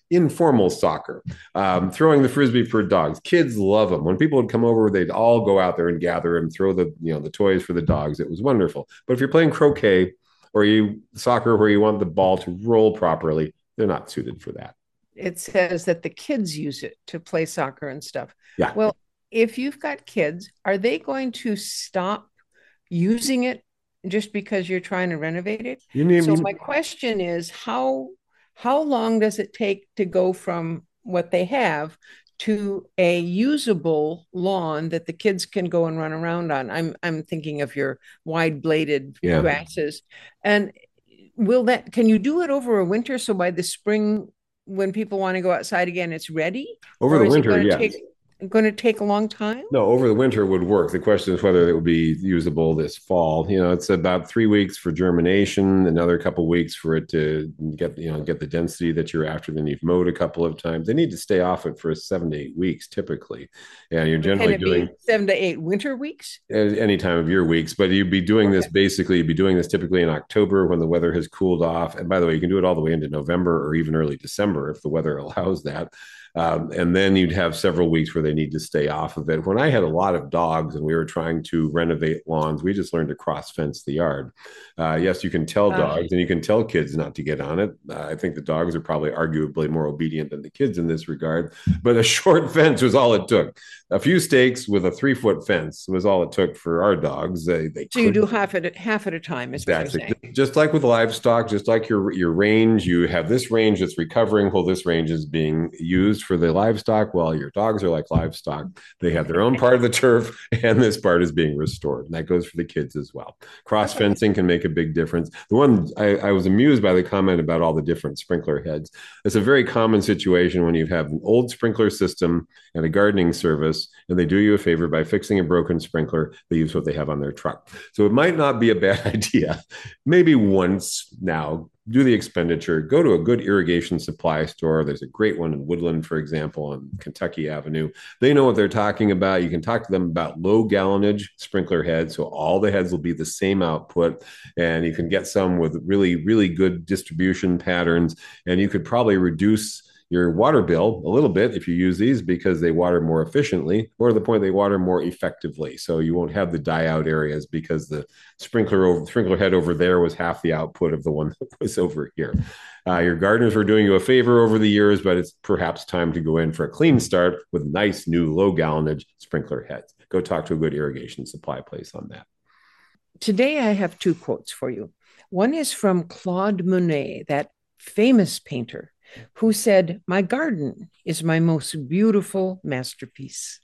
informal soccer, um, throwing the frisbee for dogs. Kids love them. When people would come over, they'd all go out there and gather and throw the, you know, the toys for the dogs. It was wonderful. But if you're playing croquet or you soccer where you want the ball to roll properly, they're not suited for that. It says that the kids use it to play soccer and stuff. Yeah. Well, if you've got kids, are they going to stop using it just because you're trying to renovate it? You need, so you, my question is, how how long does it take to go from what they have to a usable lawn that the kids can go and run around on? I'm I'm thinking of your wide bladed yeah. grasses. And will that, can you do it over a winter? So by the spring, when people want to go outside again, it's ready? Over the winter, yes. Take, going to take a long time? No, over the winter would work. The question is whether it would be usable this fall. You know, it's about three weeks for germination, another couple of weeks for it to get, you know, get the density that you're after. Then you've mowed a couple of times. They need to stay off it for seven to eight weeks typically. And you're generally doing seven to eight winter weeks? Any time of year weeks, but you'd be doing okay. this basically, you'd be doing this typically in October when the weather has cooled off. And by the way, you can do it all the way into November or even early December if the weather allows that. Um, and then you'd have several weeks where they need to stay off of it. When I had a lot of dogs and we were trying to renovate lawns, we just learned to cross fence the yard. Uh, yes, you can tell dogs and you can tell kids not to get on it. Uh, I think the dogs are probably arguably more obedient than the kids in this regard, but a short fence was all it took. A few stakes with a three foot fence was all it took for our dogs. They, they so you do half at a, half at a time, is what you're saying. Just like with livestock, just like your, your range, you have this range that's recovering while this range is being used for the livestock. Well, your dogs are like livestock. They have their own part of the turf and this part is being restored. And that goes for the kids as well. Cross fencing can make a big difference. The one I, I was amused by the comment about all the different sprinkler heads. It's a very common situation when you have an old sprinkler system and a gardening service, and they do you a favor by fixing a broken sprinkler. They use what they have on their truck. So it might not be a bad idea. Maybe once now, do the expenditure, go to a good irrigation supply store. There's a great one in Woodland, for example, on Kentucky Avenue. They know what they're talking about. You can talk to them about low gallonage sprinkler heads. So all the heads will be the same output, and you can get some with really, really good distribution patterns. And you could probably reduce your water bill a little bit if you use these because they water more efficiently, or to the point they water more effectively. So you won't have the die out areas because the sprinkler over sprinkler head over there was half the output of the one that was over here. Uh, your gardeners were doing you a favor over the years, but it's perhaps time to go in for a clean start with nice new low gallonage sprinkler heads. Go talk to a good irrigation supply place on that. Today I have two quotes for you. One is from Claude Monet, that famous painter, who said, "My garden is my most beautiful masterpiece."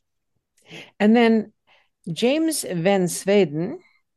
And then James Van Sweden,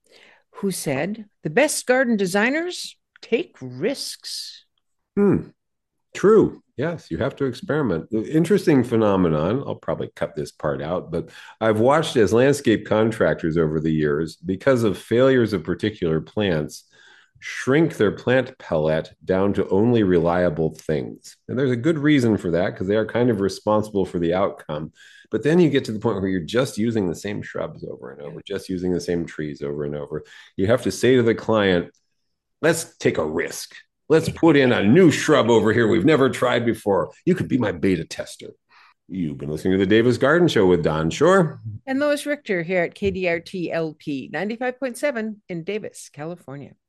who said, "The best garden designers take risks." Hmm. True. Yes, you have to experiment. Interesting phenomenon. I'll probably cut this part out, but I've watched as landscape contractors over the years, because of failures of particular plants, shrink their plant palette down to only reliable things. And there's a good reason for that, because they are kind of responsible for the outcome. But then you get to the point where you're just using the same shrubs over and over, just using the same trees over and over. You have to say to the client, let's take a risk. Let's put in a new shrub over here we've never tried before. You could be my beta tester. You've been listening to the Davis Garden Show with Don Shore and Lois Richter here at K D R T L P ninety-five point seven in Davis, California.